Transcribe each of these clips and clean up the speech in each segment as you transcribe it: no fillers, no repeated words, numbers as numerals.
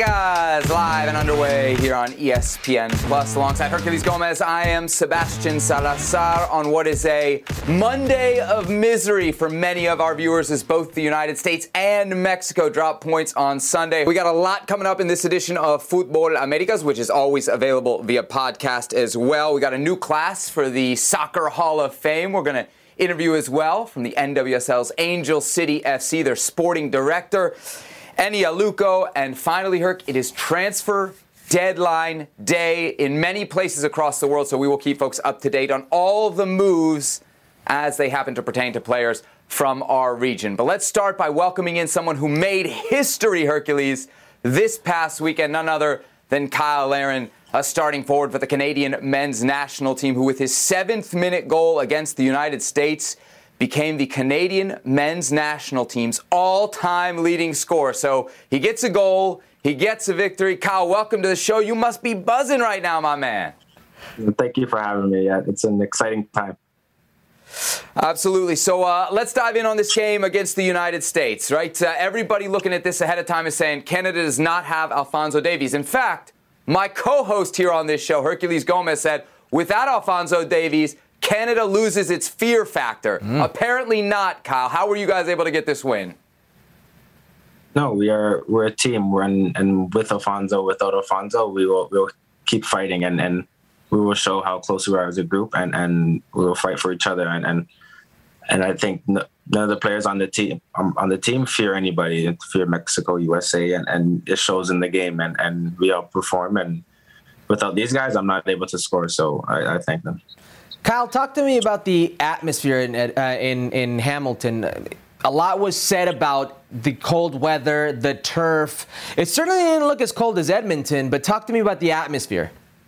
Americas, live and underway here on ESPN Plus. Alongside Herculez Gomez, I am Sebastian Salazar on what is a Monday of misery for many of our viewers as both the United States and Mexico drop points on Sunday. We got a lot coming up in this edition of Futbol Americas, which is always available via podcast as well. We got a new class for the Soccer Hall of Fame. We're going to interview as well from the NWSL's Angel City FC, their sporting director, Eni Aluko. And finally, Herc, it is transfer deadline day in many places across the world, so we will keep folks up to date on all of the moves as they happen to pertain to players from our region. But let's start by welcoming in someone who made history, Herculez, this past weekend, none other than Cyle Larin, a starting forward for the Canadian men's national team, who with his 7th-minute goal against the United States became the Canadian men's national team's all-time leading scorer. So he gets a goal, he gets a victory. Cyle, welcome to the show. You must be buzzing right now, my man. Thank you for having me. It's an exciting time. Absolutely. So let's dive in on this game against the United States, right? Everybody looking at this ahead of time is saying Canada does not have Alphonso Davies. In fact, my co-host here on this show, Herculez Gomez, said without Alphonso Davies, Canada loses its fear factor. Apparently not, Cyle. How were you guys able to get this win? No, we're a team. And with Alphonso, without Alphonso, we'll keep fighting and we will show how close we are as a group and we will fight for each other. And I think none of the players on the team fear anybody, fear Mexico, USA, and it shows in the game. And we outperform. And without these guys, I'm not able to score. So I thank them. Cyle, talk to me about the atmosphere in Hamilton. A lot was said about the cold weather, the turf. It certainly didn't look as cold as Edmonton, but talk to me about the atmosphere.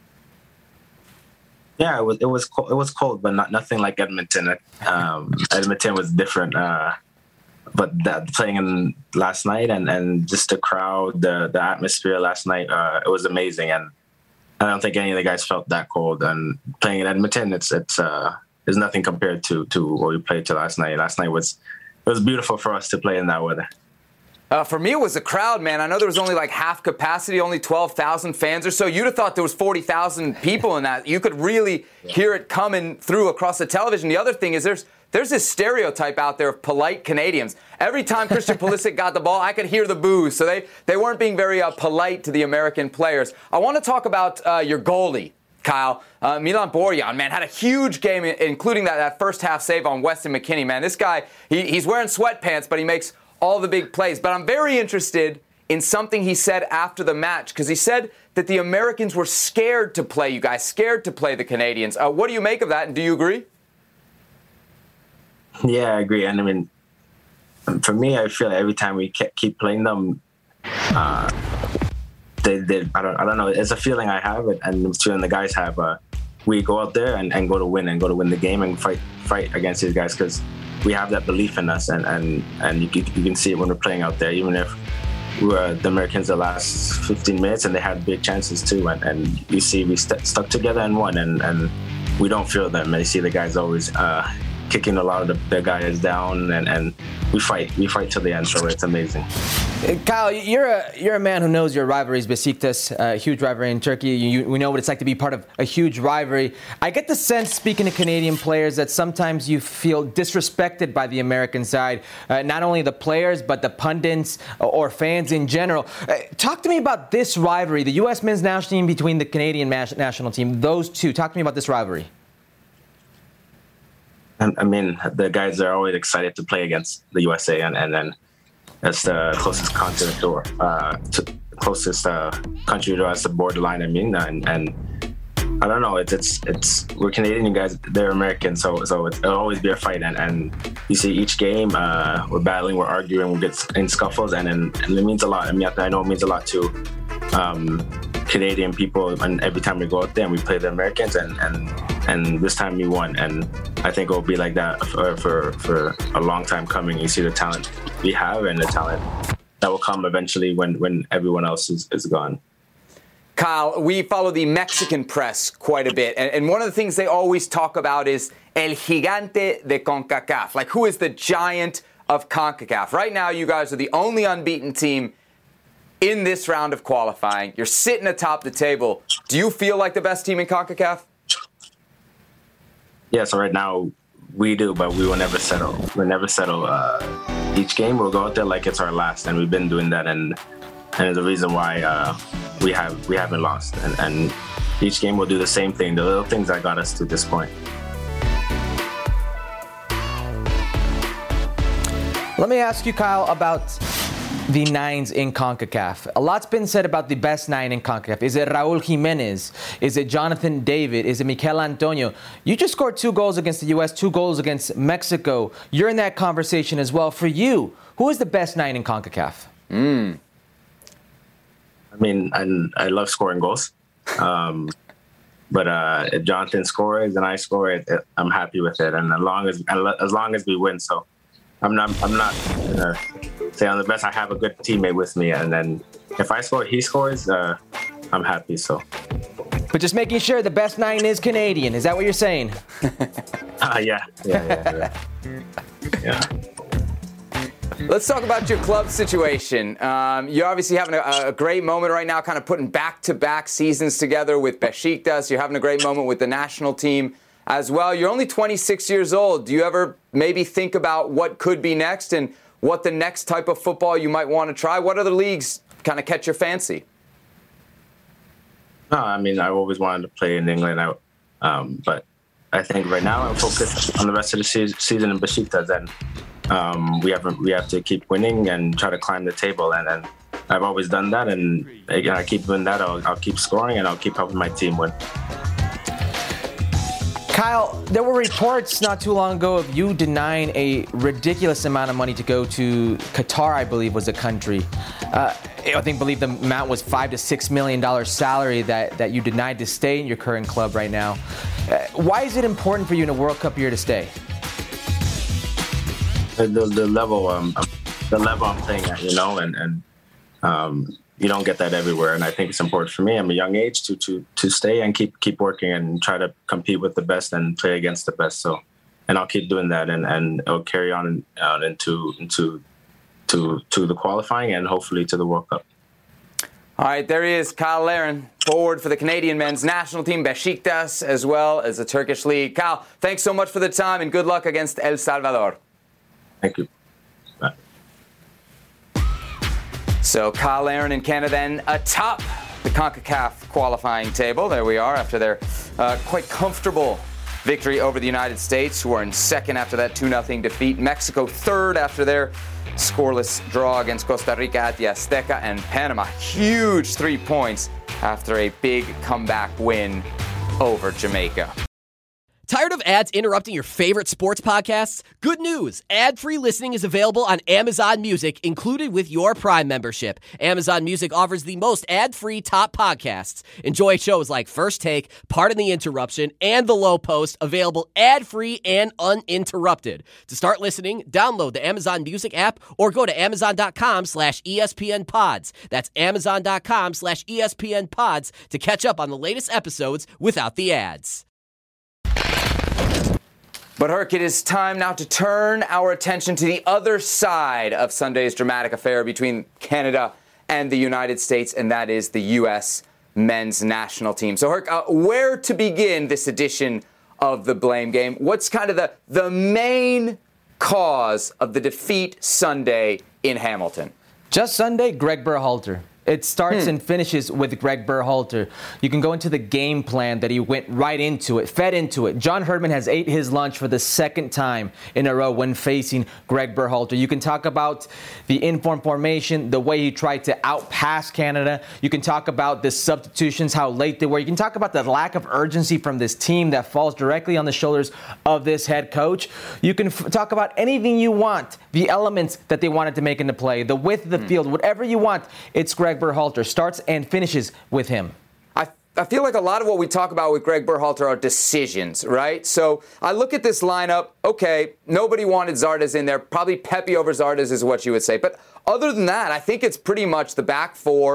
Yeah, it was cold, but nothing like Edmonton. Edmonton was different, but playing in last night and just the crowd, the atmosphere last night, it was amazing. And I don't think any of the guys felt that cold. And playing in Edmonton, it's there's nothing compared to what we played to last night. Last night it was beautiful for us to play in that weather. For me, it was the crowd, man. I know there was only like half capacity, only 12,000 fans or so. You'd have thought there was 40,000 people in that. You could really hear it coming through across the television. The other thing is there's this stereotype out there of polite Canadians. Every time Christian Pulisic got the ball, I could hear the boos. So they weren't being very polite to the American players. I want to talk about your goalie, Cyle. Milan Borjan, man, had a huge game, including that first half save on Weston McKennie. Man, this guy, he's wearing sweatpants, but he makes all the big plays. But I'm very interested in something he said after the match, because he said that the Americans were scared to play you guys, scared to play the Canadians. What do you make of that, and do you agree? Yeah, I agree. And I mean, for me, I feel like every time we keep playing them, I don't know. It's a feeling I have, and it's a feeling the guys have. We go out there and go to win the game and fight against these guys because we have that belief in us, and you can see it when we're playing out there. Even if we were the Americans the last 15 minutes and they had big chances too, and you see we stuck together and won, and we don't feel them. And you see the guys always kicking a lot of the guys down, and we fight till the end. So it's amazing. Cyle, you're a man who knows your rivalries. Besiktas, a huge rivalry in Turkey. We know what it's like to be part of a huge rivalry. I get the sense, speaking to Canadian players, that sometimes you feel disrespected by the American side. Not only the players, but the pundits or fans in general. Talk to me about this rivalry, the U.S. men's national team between the Canadian national team. Those two. Talk to me about this rivalry. I mean, the guys are always excited to play against the USA, and then that's the closest continent or closest country to us, the borderline. I mean, and I don't know. It's we're Canadian, you guys. They're American, so it'll always be a fight. And you see each game, we're battling, we're arguing, we get in scuffles, and it means a lot. I mean, I know it means a lot to Canadian people, and every time we go out there and we play the Americans, and this time we won, and I think it will be like that for a long time coming. You see the talent we have and the talent that will come eventually when everyone else is gone. Cyle, we follow the Mexican press quite a bit, and one of the things they always talk about is El Gigante de CONCACAF, like who is the giant of CONCACAF. Right now, you guys are the only unbeaten team in this round of qualifying. You're sitting atop the table. Do you feel like the best team in CONCACAF? Yeah, so right now we do, but we will never settle. We'll never settle. Each game we'll go out there like it's our last, and we've been doing that, and the reason why we haven't lost. And each game we'll do the same thing, the little things that got us to this point. Let me ask you, Kyle, about the nines in CONCACAF. A lot's been said about the best nine in CONCACAF. Is it Raul Jimenez? Is it Jonathan David? Is it Mikel Antonio? You just scored 2 goals against the U.S., 2 goals against Mexico. You're in that conversation as well. For you, who is the best nine in CONCACAF? I mean, I love scoring goals. But if Jonathan scores and I score, I'm happy with it. And as long as we win, so I'm not gonna say I'm the best. I have a good teammate with me, and then if I score, he scores, I'm happy. So. But just making sure the best nine is Canadian. Is that what you're saying? Yeah. Let's talk about your club situation. You're obviously having a great moment right now, kind of putting back-to-back seasons together with Besiktas. You're having a great moment with the national team as well. You're only 26 years old. Do you ever maybe think about what could be next and what the next type of football you might want to try? What other leagues kind of catch your fancy? No, I mean, I always wanted to play in England, but I think right now I'm focused on the rest of the season in Besiktas, and we have to keep winning and try to climb the table, and I've always done that, and again, I keep doing that. I'll keep scoring, and I'll keep helping my team win. Kyle, there were reports not too long ago of you denying a ridiculous amount of money to go to Qatar, I believe was the country. I believe the amount was $5 to $6 million salary that you denied to stay in your current club right now. Why is it important for you in a World Cup year to stay? The level I'm playing at, and you don't get that everywhere, and I think it's important for me. I'm a young age to stay and keep working and try to compete with the best and play against the best. So, and I'll keep doing that, and it'll carry on into the qualifying and hopefully to the World Cup. All right, there he is, Kyle Larin, forward for the Canadian men's national team, Besiktas, as well as the Turkish league. Kyle, thanks so much for the time, and good luck against El Salvador. Thank you. Bye. So Kyle Larin in Canada then atop the CONCACAF qualifying table. There we are after their quite comfortable victory over the United States, who are in second after that 2-0 defeat. Mexico third after their scoreless draw against Costa Rica at the Azteca, and Panama huge 3 points after a big comeback win over Jamaica. Tired of ads interrupting your favorite sports podcasts? Good news! Ad-free listening is available on Amazon Music, included with your Prime membership. Amazon Music offers the most ad-free top podcasts. Enjoy shows like First Take, Pardon the Interruption, and The Low Post, available ad-free and uninterrupted. To start listening, download the Amazon Music app or go to amazon.com/ESPN Pods. That's amazon.com/ESPN Pods to catch up on the latest episodes without the ads. But Herc, it is time now to turn our attention to the other side of Sunday's dramatic affair between Canada and the United States, and that is the U.S. men's national team. So Herc, where to begin this edition of the Blame Game? What's kind of the main cause of the defeat Sunday in Hamilton? Just Sunday, Greg Berhalter. It starts and finishes with Greg Berhalter. You can go into the game plan that he went right into it, fed into it. John Herdman has ate his lunch for the second time in a row when facing Greg Berhalter. You can talk about the informed formation, the way he tried to outpass Canada. You can talk about the substitutions, how late they were. You can talk about the lack of urgency from this team that falls directly on the shoulders of this head coach. You can talk about anything you want, the elements that they wanted to make into play, the width of the field, whatever you want. It's Greg Berhalter. Starts and finishes with him. I feel like a lot of what we talk about with Greg Berhalter are decisions, right? So I look at this lineup. Okay, nobody wanted Zardes in there. Probably Pepe over Zardes is what you would say. But other than that, I think it's pretty much the back four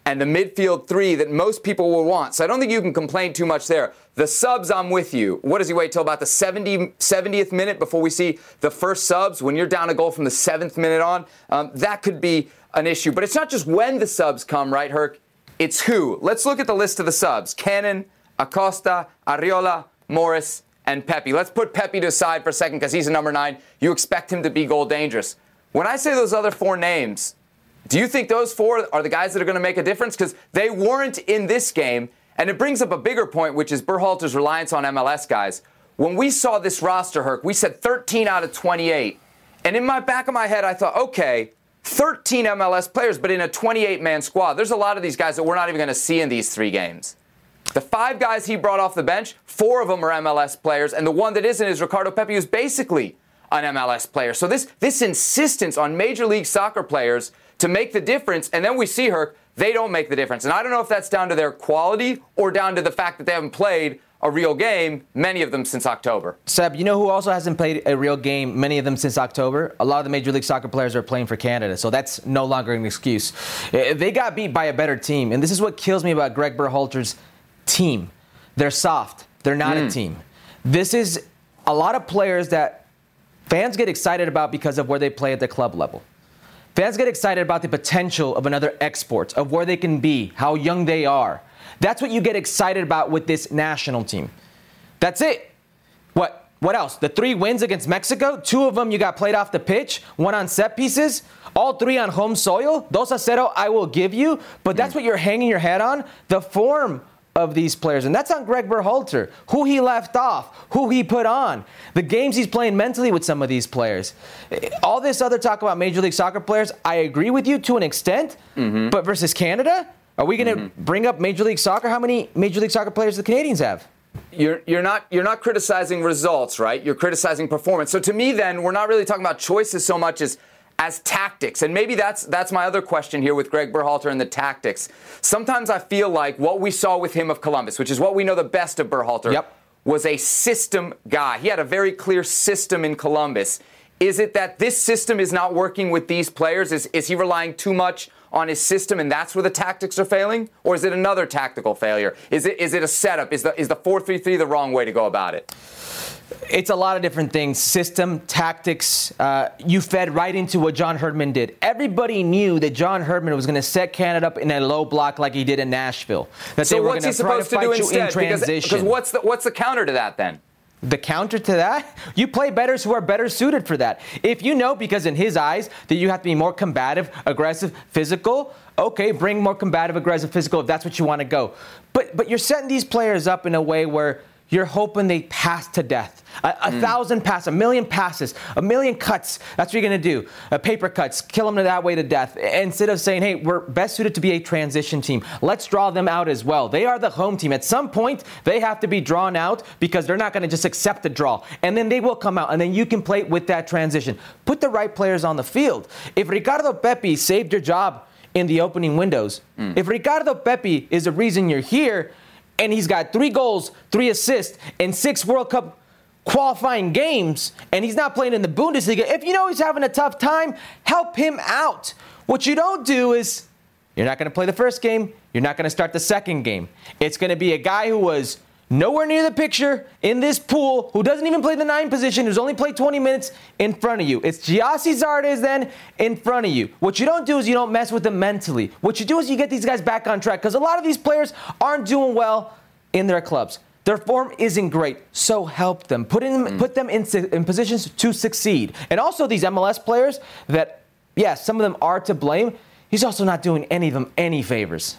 and the midfield three that most people will want. So I don't think you can complain too much there. The subs, I'm with you. What does he wait till about the 70th minute before we see the first subs? When you're down a goal from the 7th minute on, that could be an issue. But it's not just when the subs come, right, Herc? It's who. Let's look at the list of the subs. Cannon, Acosta, Arriola, Morris, and Pepe. Let's put Pepe to the side for a second because he's a number 9. You expect him to be goal dangerous. When I say those other 4 names, do you think those 4 are the guys that are going to make a difference? Because they weren't in this game. And it brings up a bigger point, which is Berhalter's reliance on MLS guys. When we saw this roster, Herc, we said 13 out of 28. And in my back of my head, I thought, okay, 13 MLS players, but in a 28-man squad. There's a lot of these guys that we're not even going to see in these 3 games. The 5 guys he brought off the bench, 4 of them are MLS players, and the one that isn't is Ricardo Pepi, who's basically an MLS player. So this insistence on Major League Soccer players to make the difference, and then we see Herc, they don't make the difference. And I don't know if that's down to their quality or down to the fact that they haven't played a real game, many of them since October. Seb, you know who also hasn't played a real game, many of them since October? A lot of the Major League Soccer players are playing for Canada, so that's no longer an excuse. They got beat by a better team, and this is what kills me about Greg Berhalter's team. They're soft. They're not a team. This is a lot of players that fans get excited about because of where they play at the club level. Fans get excited about the potential of another export, of where they can be, how young they are. That's what you get excited about with this national team. That's it. What else? The 3 wins against Mexico, 2 of them you got played off the pitch, 1 on set pieces, all 3 on home soil. 2-0, I will give you. But that's what you're hanging your head on, the form of these players. And that's on Greg Berhalter, who he left off, who he put on, the games he's playing mentally with some of these players. All this other talk about Major League Soccer players, I agree with you to an extent, but versus Canada, are we going to bring up Major League Soccer? How many Major League Soccer players do the Canadians have? You're not criticizing results, right? You're criticizing performance. So to me then, we're not really talking about choices so much as tactics. And maybe that's my other question here with Greg Berhalter and the tactics. Sometimes I feel like what we saw with him of Columbus, which is what we know the best of Berhalter, was a system guy. He had a very clear system in Columbus. Is it that this system is not working with these players? Is he relying too much on his system and that's where the tactics are failing? Or is it another tactical failure? Is it a setup? Is the 4-3-3 the wrong way to go about it? It's a lot of different things. System, tactics. You fed right into what John Herdman did. Everybody knew that John Herdman was going to set Canada up in a low block like he did in Nashville. That so they were what's he supposed to do instead? Because what's the counter to that then? The counter to that? You play bettors who are better suited for that. If you know, because in his eyes, that you have to be more combative, aggressive, physical, okay, bring more combative, aggressive, physical if that's what you want to go. But you're setting these players up in a way where you're hoping they pass to death. 1,000 passes, 1,000,000 passes, 1,000,000 cuts. That's what you're going to do. Paper cuts, kill them that way to death. Instead of saying, hey, we're best suited to be a transition team. Let's draw them out as well. They are the home team. At some point, they have to be drawn out because they're not going to just accept the draw. And then they will come out, and then you can play with that transition. Put the right players on the field. If Ricardo Pepi saved your job in the opening windows, if Ricardo Pepi is the reason you're here, and he's got 3 goals, 3 assists, and 6 World Cup qualifying games, and he's not playing in the Bundesliga, if you know he's having a tough time, help him out. What you don't do is, you're not going to play the first game, you're not going to start the second game. It's going to be a guy who was nowhere near the picture in this pool, who doesn't even play the 9 position, who's only played 20 minutes in front of you. It's Gyasi Zardes then in front of you. What you don't do is you don't mess with them mentally. What you do is you get these guys back on track, because a lot of these players aren't doing well in their clubs. Their form isn't great, so help them. Put them in positions to succeed. And also these MLS players that, yes, some of them are to blame, he's also not doing any of them any favors.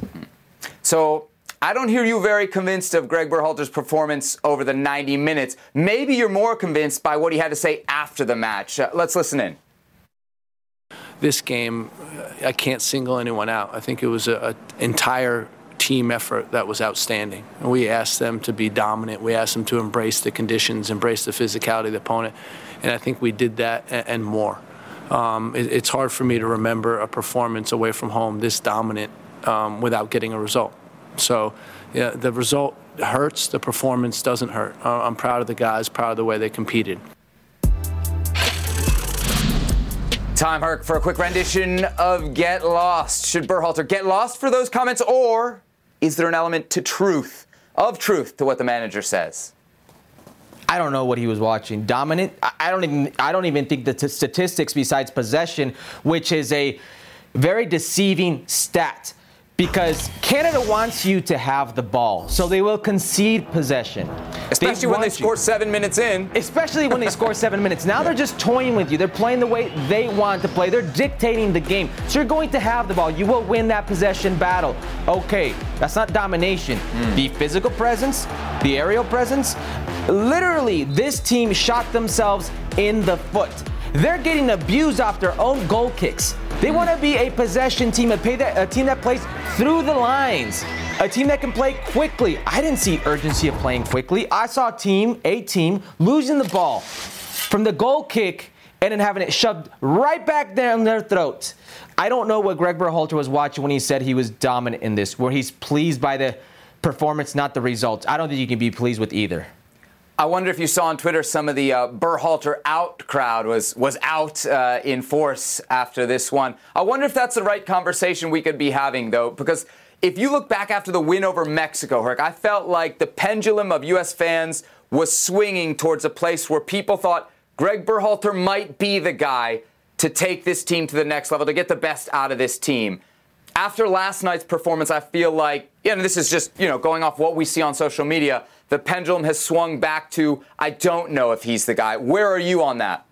So I don't hear you very convinced of Greg Berhalter's performance over the 90 minutes. Maybe you're more convinced by what he had to say after the match. Let's listen in. This game, I can't single anyone out. I think it was an entire team effort that was outstanding. And we asked them to be dominant. We asked them to embrace the conditions, embrace the physicality of the opponent. And I think we did that and more. It's hard for me to remember a performance away from home this dominant without getting a result. So yeah, the result hurts, the performance doesn't hurt. I'm proud of the guys, proud of the way they competed. Time, Herc, for a quick rendition of Get Lost. Should Berhalter get lost for those comments, or is there an element to truth to what the manager says? I don't know what he was watching. Dominant? I don't even think the statistics besides possession, which is a very deceiving stat. Because Canada wants you to have the ball, so they will concede possession. Especially when they score 7 minutes in. Especially when they score 7 minutes. Now they're just toying with you. They're playing the way they want to play. They're dictating the game. So you're going to have the ball. You will win that possession battle. Okay, that's not domination. The physical presence, the aerial presence. Literally, this team shot themselves in the foot. They're getting abused off their own goal kicks. They want to be a possession team, a team that plays through the lines, a team that can play quickly. I didn't see urgency of playing quickly. I saw a team losing the ball from the goal kick and then having it shoved right back down their throat. I don't know what Greg Berhalter was watching when he said he was dominant in this, where he's pleased by the performance, not the results. I don't think you can be pleased with either. I wonder if you saw on Twitter some of the Berhalter out crowd was out in force after this one. I wonder if that's the right conversation we could be having, though, because if you look back after the win over Mexico, Herc, I felt like the pendulum of U.S. fans was swinging towards a place where people thought Greg Berhalter might be the guy to take this team to the next level, to get the best out of this team. After last night's performance, I feel like, and this is just, going off what we see on social media, the pendulum has swung back to, I don't know if he's the guy. Where are you on that?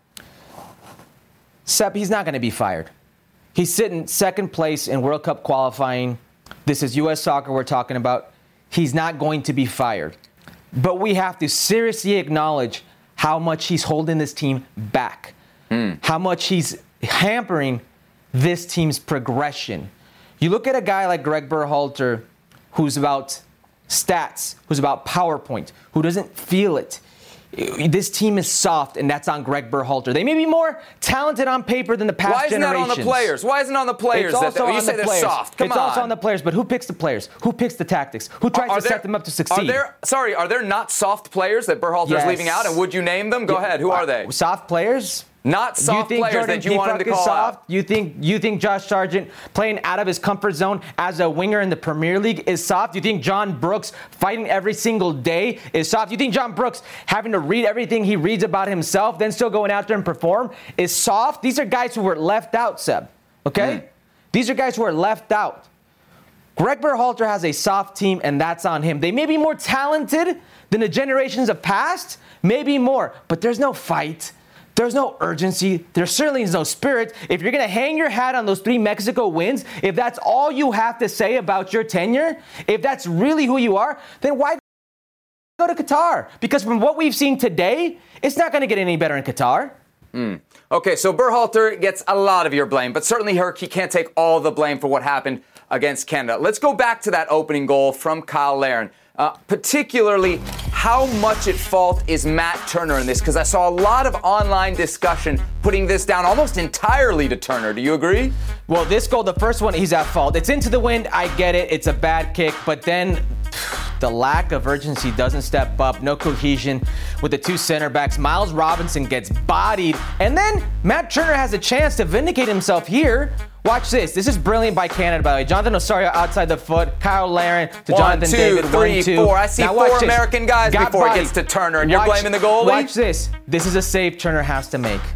Sep, he's not going to be fired. He's sitting second place in World Cup qualifying. This is U.S. soccer we're talking about. He's not going to be fired. But we have to seriously acknowledge how much he's holding this team back, how much he's hampering this team's progression. You look at a guy like Greg Berhalter, who's about stats, who's about PowerPoint, who doesn't feel it. This team is soft, and that's on Greg Berhalter. They may be more talented on paper than the past generations. Why isn't that on the players? Why isn't it on the players? It's also you on say the they're players. soft. Come on. It's also on the players, but who picks the players? Who picks the tactics? Who tries to set them up to succeed? Are there not soft players that Berhalter's leaving out? And would you name them? Go ahead. Who are they? Soft players? Not soft players that you want him to call out. You think Josh Sargent playing out of his comfort zone as a winger in the Premier League is soft? You think John Brooks fighting every single day is soft? You think John Brooks having to read everything he reads about himself, then still going out there and perform is soft? These are guys who were left out, Seb. Okay? These are guys who are left out. Greg Berhalter has a soft team, and that's on him. They may be more talented than the generations of past, maybe more, but there's no fight. There's no urgency. There certainly is no spirit. If you're going to hang your hat on those 3 Mexico wins, if that's all you have to say about your tenure, if that's really who you are, then why go to Qatar? Because from what we've seen today, it's not going to get any better in Qatar. Okay, so Berhalter gets a lot of your blame, but certainly, Herc, he can't take all the blame for what happened against Canada. Let's go back to that opening goal from Kyle Larin. Particularly, how much at fault is Matt Turner in this? Because I saw a lot of online discussion putting this down almost entirely to Turner. Do you agree? Well, this goal, the first one, he's at fault. It's into the wind. I get it. It's a bad kick. But then the lack of urgency doesn't step up. No cohesion with the 2 center backs. Miles Robinson gets bodied. And then Matt Turner has a chance to vindicate himself here. Watch this. This is brilliant by Canada, by the way. Jonathan Osorio outside the foot. Kyle Larin to Jonathan David. 1, 2, 3, 4. I see now 4 American guys before it gets to Turner, and you're blaming the goalie? Watch this. This is a save Turner has to make.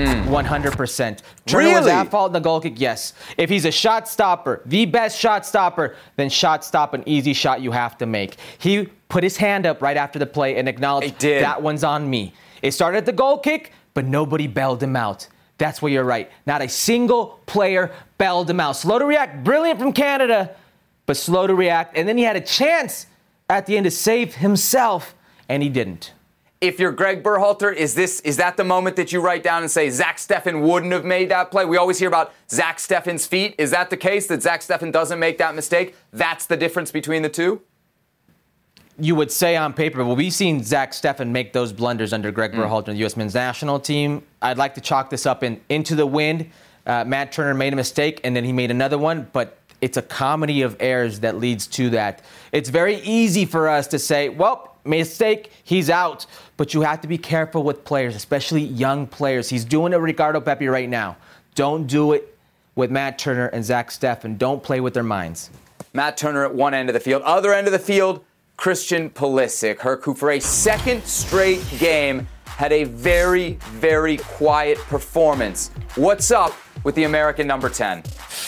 100%. Turner was at fault in the goal kick, yes. If he's a shot stopper, the best shot stopper, then shot stop an easy shot you have to make. He put his hand up right after the play and acknowledged that one's on me. It started at the goal kick, but nobody bailed him out. That's where you're right. Not a single player bailed him out. Slow to react, brilliant from Canada, but slow to react. And then he had a chance at the end to save himself, and he didn't. If you're Greg Berhalter, is that the moment that you write down and say Zach Steffen wouldn't have made that play? We always hear about Zach Steffen's feet. Is that the case, that Zach Steffen doesn't make that mistake? That's the difference between the two? You would say on paper, but we've seen Zach Steffen make those blunders under Greg Berhalter and the U.S. men's national team. I'd like to chalk this up into the wind. Matt Turner made a mistake, and then he made another one, but it's a comedy of errors that leads to that. It's very easy for us to say, well, mistake, he's out. But you have to be careful with players, especially young players. He's doing a Ricardo Pepi right now. Don't do it with Matt Turner and Zach Steffen. Don't play with their minds. Matt Turner at one end of the field. Other end of the field, Christian Pulisic, who for a second straight game had a very, very quiet performance. What's up with the American number 10?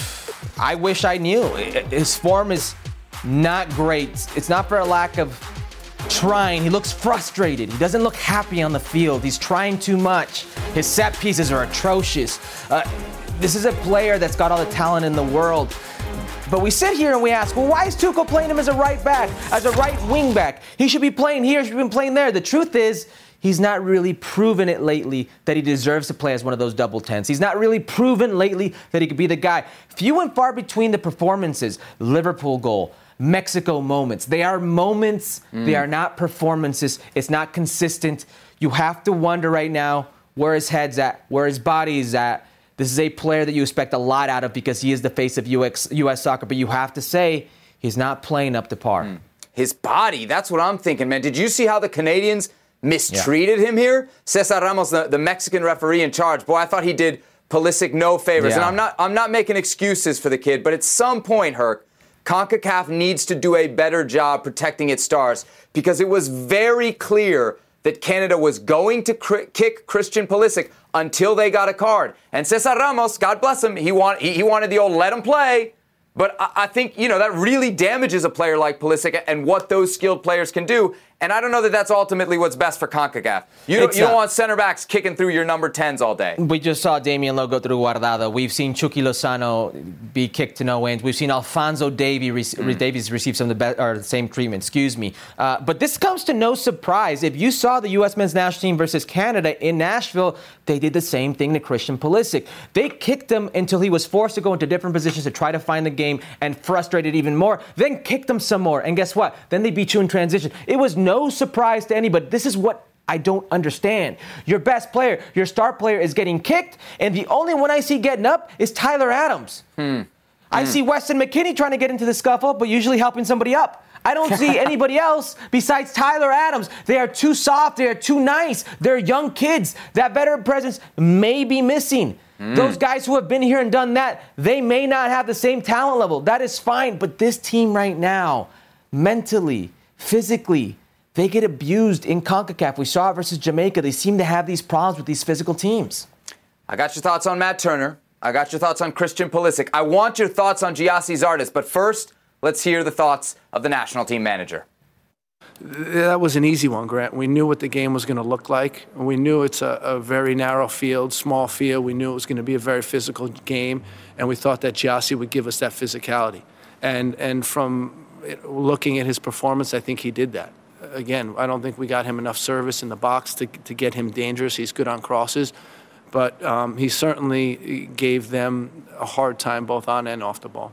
I wish I knew. His form is not great. It's not for a lack of trying. He looks frustrated. He doesn't look happy on the field. He's trying too much. His set pieces are atrocious. This is a player that's got all the talent in the world. But we sit here and we ask, well, why is Tuchel playing him as a right back, as a right wing back? He should be playing here, he should be playing there. The truth is, he's not really proven it lately that he deserves to play as one of those double tens. He's not really proven lately that he could be the guy. Few and far between the performances. Liverpool goal, Mexico moments. They are moments. They are not performances. It's not consistent. You have to wonder right now where his head's at, where his body is at. This is a player that you expect a lot out of because he is the face of U.S. soccer, but you have to say he's not playing up to par. His body, that's what I'm thinking, man. Did you see how the Canadians mistreated him here? Cesar Ramos, the Mexican referee in charge, boy, I thought he did Pulisic no favors. Yeah. And I'm not making excuses for the kid, but at some point, Herc, CONCACAF needs to do a better job protecting its stars because it was very clear that Canada was going to kick Christian Pulisic until they got a card. And Cesar Ramos, God bless him, he wanted the old let him play. But I think, that really damages a player like Pulisic and what those skilled players can do. And I don't know that that's ultimately what's best for CONCACAF. You don't want center backs kicking through your number 10s all day. We just saw Damian Lowe go through Guardado. We've seen Chucky Lozano be kicked to no ends. We've seen Alphonso Davies receive some of the same treatment. But this comes to no surprise. If you saw the U.S. men's national team versus Canada in Nashville, they did the same thing to Christian Pulisic. They kicked him until he was forced to go into different positions to try to find the game and frustrated even more. Then kicked him some more. And guess what? Then they beat you in transition. It was no surprise to anybody. This is what I don't understand. Your best player, your star player is getting kicked, and the only one I see getting up is Tyler Adams. I see Weston McKennie trying to get into the scuffle, but usually helping somebody up. I don't see anybody else besides Tyler Adams. They are too soft. They are too nice. They're young kids. That veteran presence may be missing. Those guys who have been here and done that, they may not have the same talent level. That is fine. But this team right now, mentally, physically, they get abused in CONCACAF. We saw it versus Jamaica. They seem to have these problems with these physical teams. I got your thoughts on Matt Turner. I got your thoughts on Christian Pulisic. I want your thoughts on Gyasi Zardes. But first, let's hear the thoughts of the national team manager. That was an easy one, Grant. We knew what the game was going to look like. We knew it's a very narrow field, small field. We knew it was going to be a very physical game, and we thought that Gyasi would give us that physicality. And from looking at his performance, I think he did that. Again, I don't think we got him enough service in the box to get him dangerous. He's good on crosses, but he certainly gave them a hard time both on and off the ball.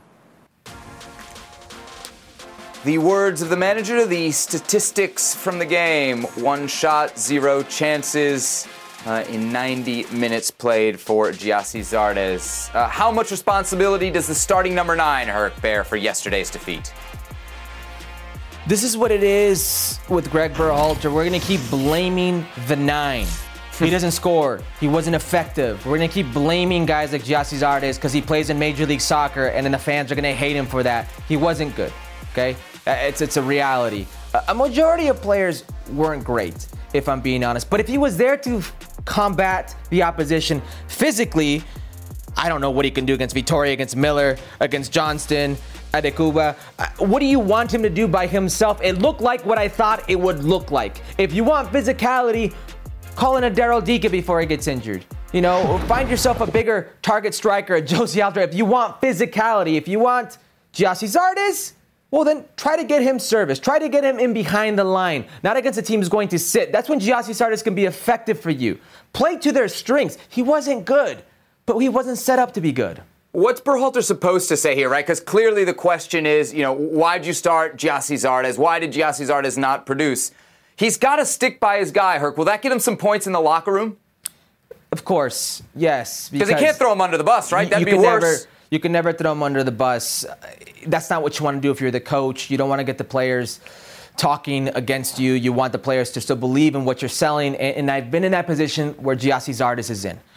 The words of the manager, the statistics from the game. 1 shot, 0 chances in 90 minutes played for Gyasi Zardes. How much responsibility does the starting number 9, Herc, bear for yesterday's defeat? This is what it is with Greg Berhalter. We're going to keep blaming the 9. He doesn't score. He wasn't effective. We're going to keep blaming guys like Gyasi Zardes because he plays in Major League Soccer, and then the fans are going to hate him for that. He wasn't good, okay? It's a reality. A majority of players weren't great, if I'm being honest. But if he was there to combat the opposition physically, I don't know what he can do against Vitória, against Miller, against Johnston, Adekuba. What do you want him to do by himself? It looked like what I thought it would look like. If you want physicality, call in a Daryl Dika before he gets injured. Find yourself a bigger target striker, a Josie Alter. If you want physicality, if you want Gyasi Zardes, well, then try to get him service. Try to get him in behind the line, not against a team who's going to sit. That's when Gyasi Zardes can be effective for you. Play to their strengths. He wasn't good, but he wasn't set up to be good. What's Berhalter supposed to say here, right? Because clearly the question is, why'd you start Gyasi Zardes? Why did Gyasi Zardes not produce? He's got to stick by his guy, Herc. Will that get him some points in the locker room? Of course, yes. Because he can't throw him under the bus, right? That'd be worse. You can never throw him under the bus. That's not what you want to do if you're the coach. You don't want to get the players talking against you. You want the players to still believe in what you're selling. And I've been in that position where Gyasi Zardes is in,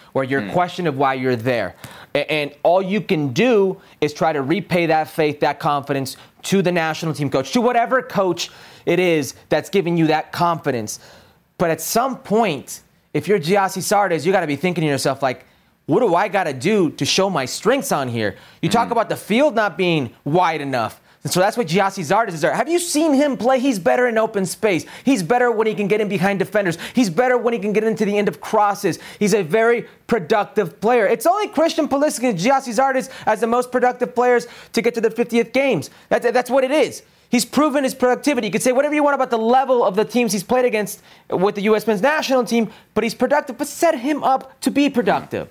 where you're questioned of why you're there. And all you can do is try to repay that faith, that confidence to the national team coach, to whatever coach it is that's giving you that confidence. But at some point, if you're Gyasi Zardes, you got to be thinking to yourself, like, what do I got to do to show my strengths on here? You talk about the field not being wide enough. And so that's what Gyasi Zardes is there. Have you seen him play? He's better in open space. He's better when he can get in behind defenders. He's better when he can get into the end of crosses. He's a very productive player. It's only Christian Pulisic and Gyasi Zardes as the most productive players to get to the 50th games. That's what it is. He's proven his productivity. You could say whatever you want about the level of the teams he's played against with the U.S. men's national team, but he's productive. But set him up to be productive.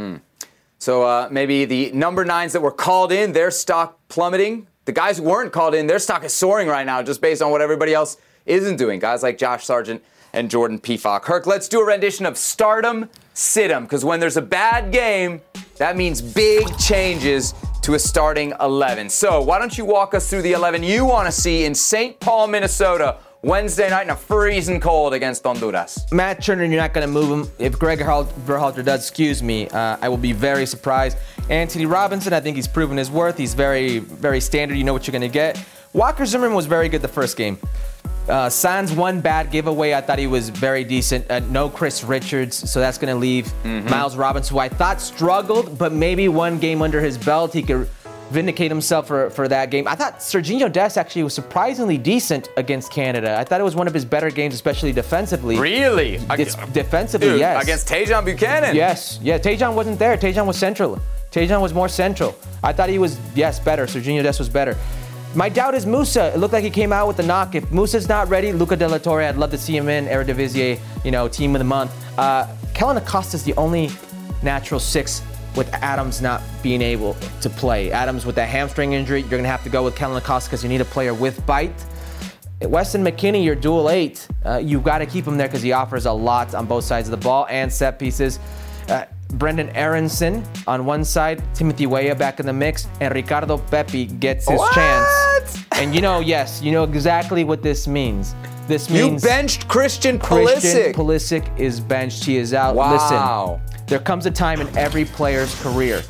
So maybe the number 9s that were called in, their stock plummeting. The guys who weren't called in, their stock is soaring right now just based on what everybody else isn't doing. Guys like Josh Sargent and Jordan Pefok. Herc, let's do a rendition of Stardom, Sit-em, because when there's a bad game, that means big changes to a starting 11. So why don't you walk us through the 11 you want to see in St. Paul, Minnesota, Wednesday night in a freezing cold against Honduras. Matt Turner, you're not going to move him. If Greg Berhalter does, I will be very surprised. Anthony Robinson, I think he's proven his worth. He's very, very standard. You know what you're going to get. Walker Zimmerman was very good the first game. Sans one bad giveaway. I thought he was very decent. No Chris Richards, so that's going to leave Miles Robinson, who I thought struggled, but maybe one game under his belt, he could vindicate himself for that game. I thought Serginho Dest actually was surprisingly decent against Canada. I thought it was one of his better games, especially defensively. Really? Defensively, Dude, yes. Against Tajon Buchanan? Yes. Yeah, Tajon wasn't there. Tajon was central. Tajon was more central. I thought he was, better. Serginho Dest was better. My doubt is Musa. It looked like he came out with a knock. If Musa's not ready, Luca De La Torre, I'd love to see him in Eredivisie, team of the month. Kellen Acosta's the only natural 6 with Adams not being able to play. Adams with that hamstring injury, you're going to have to go with Kellen Acosta because you need a player with bite. Weston McKennie, your dual 8, you've got to keep him there because he offers a lot on both sides of the ball and set pieces. Brendan Aronson on one side, Timothy Weah back in the mix, and Ricardo Pepi gets his chance. And you know exactly what this means. This means you benched Christian Pulisic. Christian Pulisic is benched. He is out. Wow. Listen, there comes a time in every player's career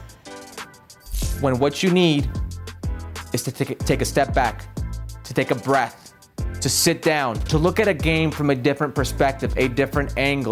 when what you need is to take a step back, to take a breath, to sit down, to look at a game from a different perspective, a different angle.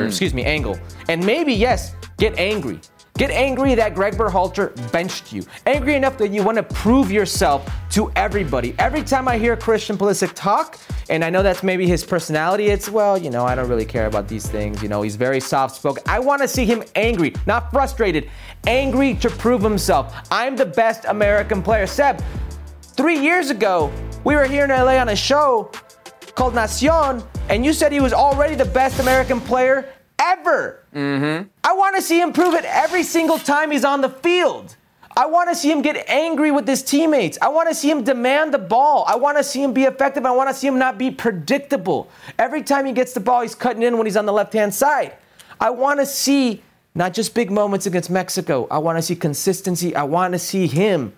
And maybe, yes, get angry. Get angry that Greg Berhalter benched you. Angry enough that you want to prove yourself to everybody. Every time I hear Christian Pulisic talk, and I know that's maybe his personality, it's, I don't really care about these things. He's very soft-spoken. I want to see him angry, not frustrated. Angry to prove himself. I'm the best American player. Seb, 3 years ago, we were here in LA on a show called Nacion, and you said he was already the best American player ever. I want to see him prove it every single time he's on the field. I want to see him get angry with his teammates. I want to see him demand the ball. I want to see him be effective. I want to see him not be predictable. Every time he gets the ball, he's cutting in when he's on the left-hand side. I want to see not just big moments against Mexico. I want to see consistency. I want to see him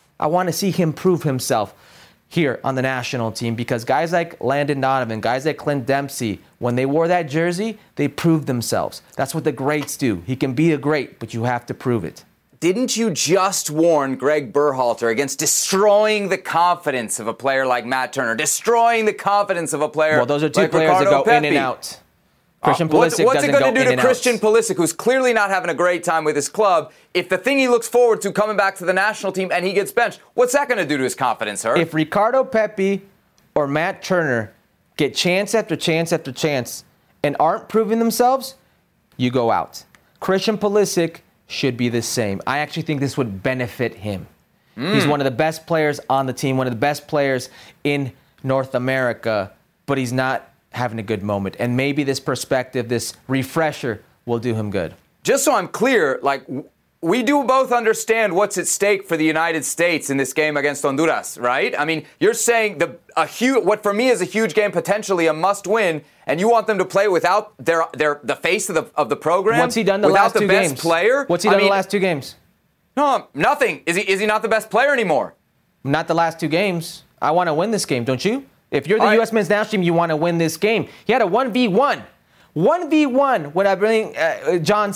prove himself here on the national team, because guys like Landon Donovan, guys like Clint Dempsey, when they wore that jersey, they proved themselves. That's what the greats do. He can be a great, but you have to prove it. Didn't you just warn Greg Berhalter against destroying the confidence of a player like Matt Turner, destroying the confidence of a player like Well, those are two like players Ricardo that go Pepi? in and out. Christian Pulisic what's it doesn't going to go do in to and Christian out. Pulisic, who's clearly not having a great time with his club, if the thing he looks forward to coming back to the national team and he gets benched? What's that going to do to his confidence, Herc? If Ricardo Pepi or Matt Turner get chance after chance after chance and aren't proving themselves, you go out. Christian Pulisic should be the same. I actually think this would benefit him. He's one of the best players on the team, one of the best players in North America, but he's not having a good moment. And maybe this perspective, this refresher, will do him good. Just so I'm clear, we do both understand what's at stake for the United States in this game against Honduras, right? I mean, you're saying what for me is a huge game, potentially a must-win, and you want them to play without the face of the program. What's he done the last 2 games? Without the best player. What's he done the last 2 games? No, nothing. Is he not the best player anymore? Not the last 2 games. I want to win this game, don't you? If you're the U.S. men's national team, you want to win this game. He had a 1v1. 1v1 when I bring Johnson.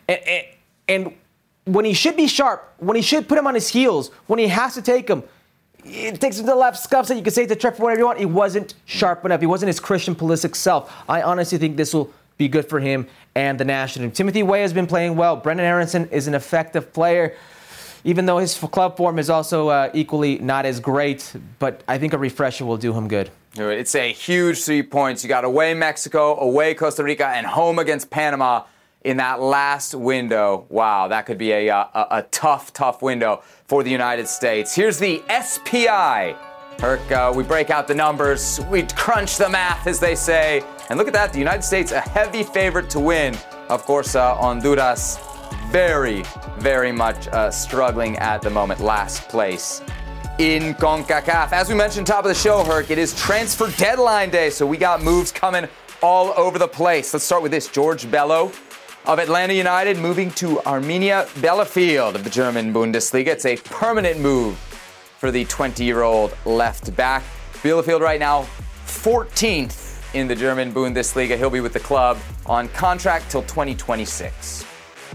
And when he should be sharp, when he should put him on his heels, when he has to take him, it takes him to the left, scuffs it. You can say to Trevor whatever you want. He wasn't sharp enough. He wasn't his Christian Pulisic self. I honestly think this will be good for him and the national team. Timothy Weah has been playing well. Brendan Aronson is an effective player, even though his club form is also equally not as great. But I think a refresher will do him good. It's a huge 3 points. You got away Mexico, away Costa Rica, and home against Panama in that last window. Wow, that could be a tough window for the United States. Here's the SPI. Herc, we break out the numbers, we crunch the math, as they say. And look at that, the United States, a heavy favorite to win. Of course, Honduras, very much struggling at the moment, last place in CONCACAF. As we mentioned top of the show, Herc, it is transfer deadline day, so we got moves coming all over the place. Let's start with this. George Bello of Atlanta United moving to Arminia Bielefeld of the German Bundesliga. It's a permanent move for the 20-year-old left back. Bielefeld right now 14th in the German Bundesliga. He'll be with the club on contract till 2026.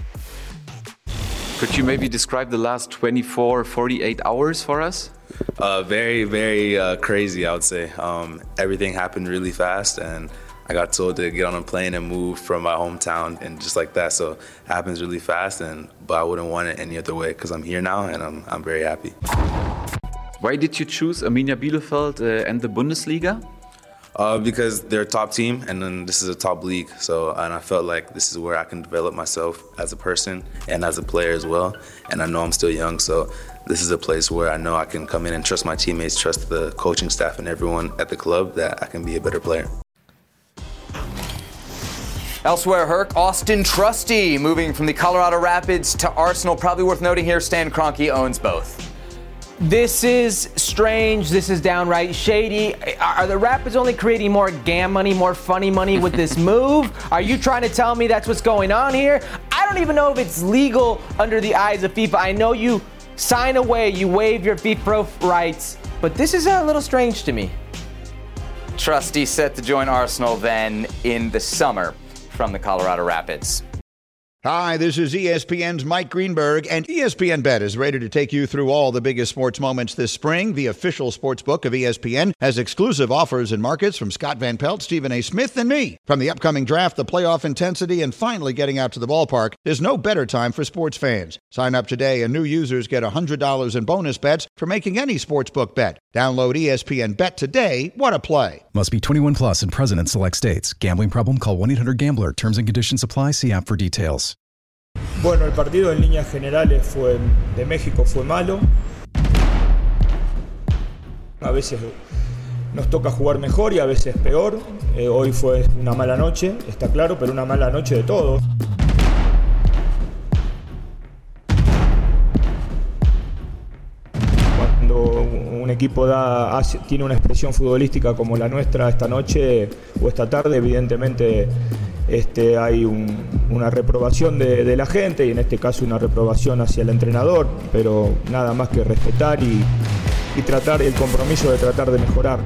Could you maybe describe the last 24, 48 hours for us? Very crazy, I would say. Everything happened really fast, and I got told to get on a plane and move from my hometown, and just like that. So it happens really fast, but I wouldn't want it any other way because I'm here now, and I'm very happy. Why did you choose Arminia Bielefeld and the Bundesliga? Because they're a top team, and then this is a top league. And I felt like this is where I can develop myself as a person and as a player as well. And I know I'm still young, so this is a place where I know I can come in and trust my teammates, trust the coaching staff and everyone at the club that I can be a better player. Elsewhere, Herc, Austin Trusty moving from the Colorado Rapids to Arsenal. Probably worth noting here, Stan Kroenke owns both. This is strange. This is downright shady. Are the Rapids only creating more gam money, more funny money with this move? Are you trying to tell me that's what's going on here? I don't even know if it's legal under the eyes of FIFA. I know you sign away, you waive your FIFA rights, but this is a little strange to me. Trusty set to join Arsenal then in the summer from the Colorado Rapids. Hi, this is ESPN's Mike Greenberg, and ESPN Bet is ready to take you through all the biggest sports moments this spring. The official sportsbook of ESPN has exclusive offers and markets from Scott Van Pelt, Stephen A. Smith, and me. From the upcoming draft, the playoff intensity, and finally getting out to the ballpark, there's no better time for sports fans. Sign up today, and new users get $100 in bonus bets for making any sportsbook bet. Download ESPN Bet today. What a play. Must be 21 plus and present in select states. Gambling problem? Call 1-800-GAMBLER. Terms and conditions apply. See app for details. Bueno, el partido en líneas generales de México fue malo. A veces nos toca jugar mejor y a veces peor. Hoy fue una mala noche, está claro, pero una mala noche de todos. Cuando un equipo tiene una expresión futbolística como la nuestra esta noche o esta tarde, evidentemente hay una reprobación de la gente y en este caso una reprobación hacia el entrenador, pero nada más que respetar y tratar el compromiso de tratar de mejorar.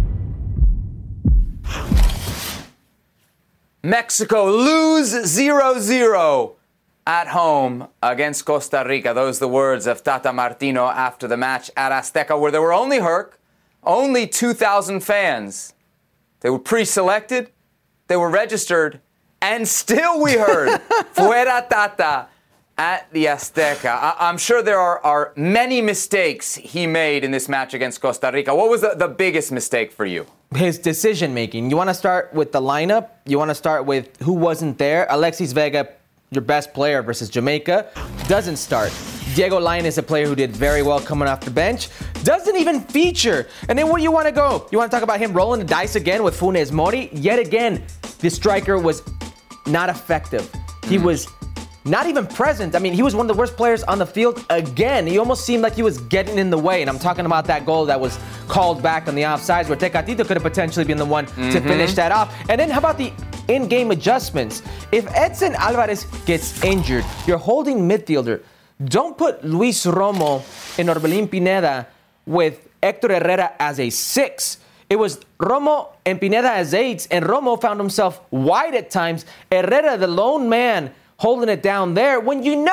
Mexico lose 0-0 at home against Costa Rica. Those are the words of Tata Martino after the match at Azteca, where there were only 2,000 fans. They were pre-selected, they were registered, and still we heard Fuera Tata at the Azteca. I'm sure there are many mistakes he made in this match against Costa Rica. What was the biggest mistake for you? His decision-making. You want to start with the lineup. You want to start with who wasn't there. Alexis Vega, your best player versus Jamaica, doesn't start. Diego Lainez is a player who did very well coming off the bench. Doesn't even feature. And then where do you want to go? You want to talk about him rolling the dice again with Funes Mori? Yet again, the striker was not effective. He was not even present. I mean, he was one of the worst players on the field again. He almost seemed like he was getting in the way. And I'm talking about that goal that was called back on the offsides where Tecatito could have potentially been the one to finish that off. And then how about the in-game adjustments? If Edson Alvarez gets injured, you're holding midfielder. Don't put Luis Romo and Orbelín Pineda with Héctor Herrera as a 6. It was Romo and Pineda as 8s, and Romo found himself wide at times. Herrera, the lone man, holding it down there when you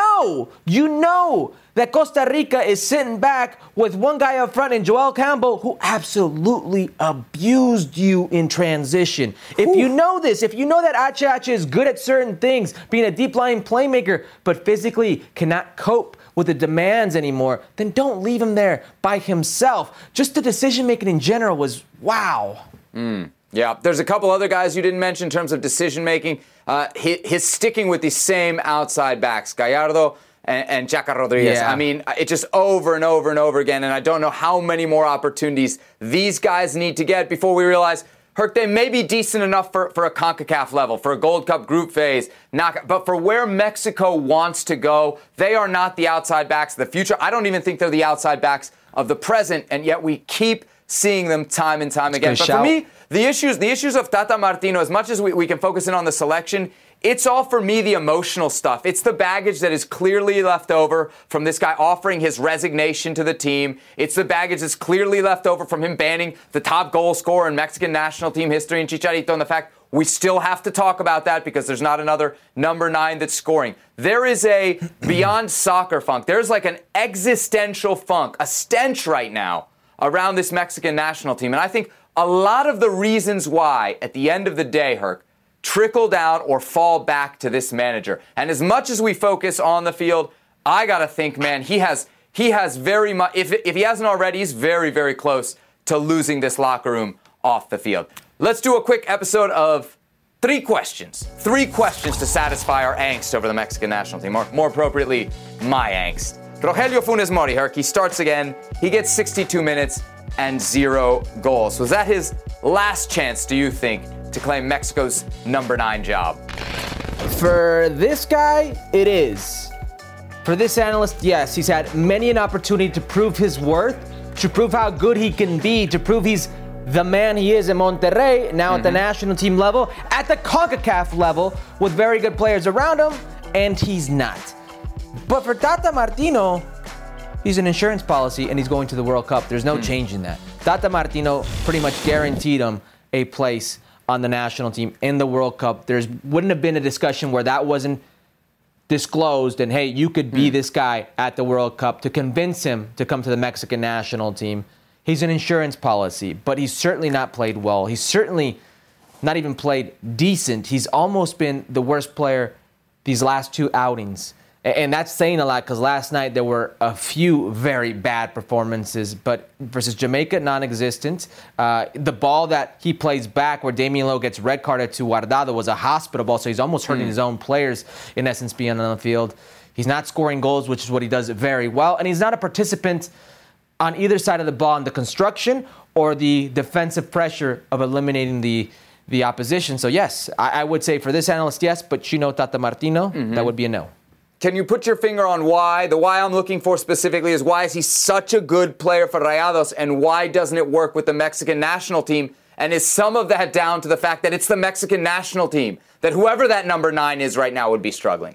know that Costa Rica is sitting back with one guy up front in Joel Campbell who absolutely abused you in transition. If you know this, if you know that Ache is good at certain things, being a deep line playmaker, but physically cannot cope with the demands anymore, then don't leave him there by himself. Just the decision making in general was wow. Yeah, there's a couple other guys you didn't mention in terms of decision making. His sticking with the same outside backs, Gallardo and Chaca Rodriguez. Yeah. I mean, it just over and over and over again, and I don't know how many more opportunities these guys need to get before we realize, Herc, they may be decent enough for a CONCACAF level, for a Gold Cup group phase, but for where Mexico wants to go, they are not the outside backs of the future. I don't even think they're the outside backs of the present, and yet we keep seeing them time and time again. But for me, the issues of Tata Martino, as much as we can focus in on the selection, it's all, for me, the emotional stuff. It's the baggage that is clearly left over from this guy offering his resignation to the team. It's the baggage that's clearly left over from him banning the top goal scorer in Mexican national team history in Chicharito, and the fact we still have to talk about that because there's not another number 9 that's scoring. There is a beyond soccer funk. There's like an existential funk, a stench right now around this Mexican national team. And I think a lot of the reasons why, at the end of the day, Herc, trickle down or fall back to this manager. And as much as we focus on the field, I got to think, man, he has very much, if he hasn't already, he's very, very close to losing this locker room off the field. Let's do a quick episode of 3 questions. 3 questions to satisfy our angst over the Mexican national team, or more appropriately, my angst. Rogelio Funes Mori, Herc, he starts again. He gets 62 minutes and 0 goals. Was that his last chance, do you think, to claim Mexico's number 9 job? For this guy, it is. For this analyst, yes, he's had many an opportunity to prove his worth, to prove how good he can be, to prove he's the man he is in Monterrey, now at the national team level, at the CONCACAF level, with very good players around him, and he's not. But for Tata Martino, he's an insurance policy, and he's going to the World Cup. There's no change in that. Tata Martino pretty much guaranteed him a place on the national team in the World Cup. There wouldn't have been a discussion where that wasn't disclosed and, hey, you could be this guy at the World Cup to convince him to come to the Mexican national team. He's an insurance policy, but he's certainly not played well. He's certainly not even played decent. He's almost been the worst player these last 2 outings. And that's saying a lot because last night there were a few very bad performances, but versus Jamaica, non-existent. The ball that he plays back where Damian Lowe gets red carded to Guardado was a hospital ball, so he's almost hurting his own players, in essence, being on the field. He's not scoring goals, which is what he does very well, and he's not a participant on either side of the ball in the construction or the defensive pressure of eliminating the opposition. So yes, I would say for this analyst, yes, but Tata Martino, that would be a no. Can you put your finger on why? The why I'm looking for specifically is why is he such a good player for Rayados, and why doesn't it work with the Mexican national team? And is some of that down to the fact that it's the Mexican national team, that whoever that number 9 is right now would be struggling?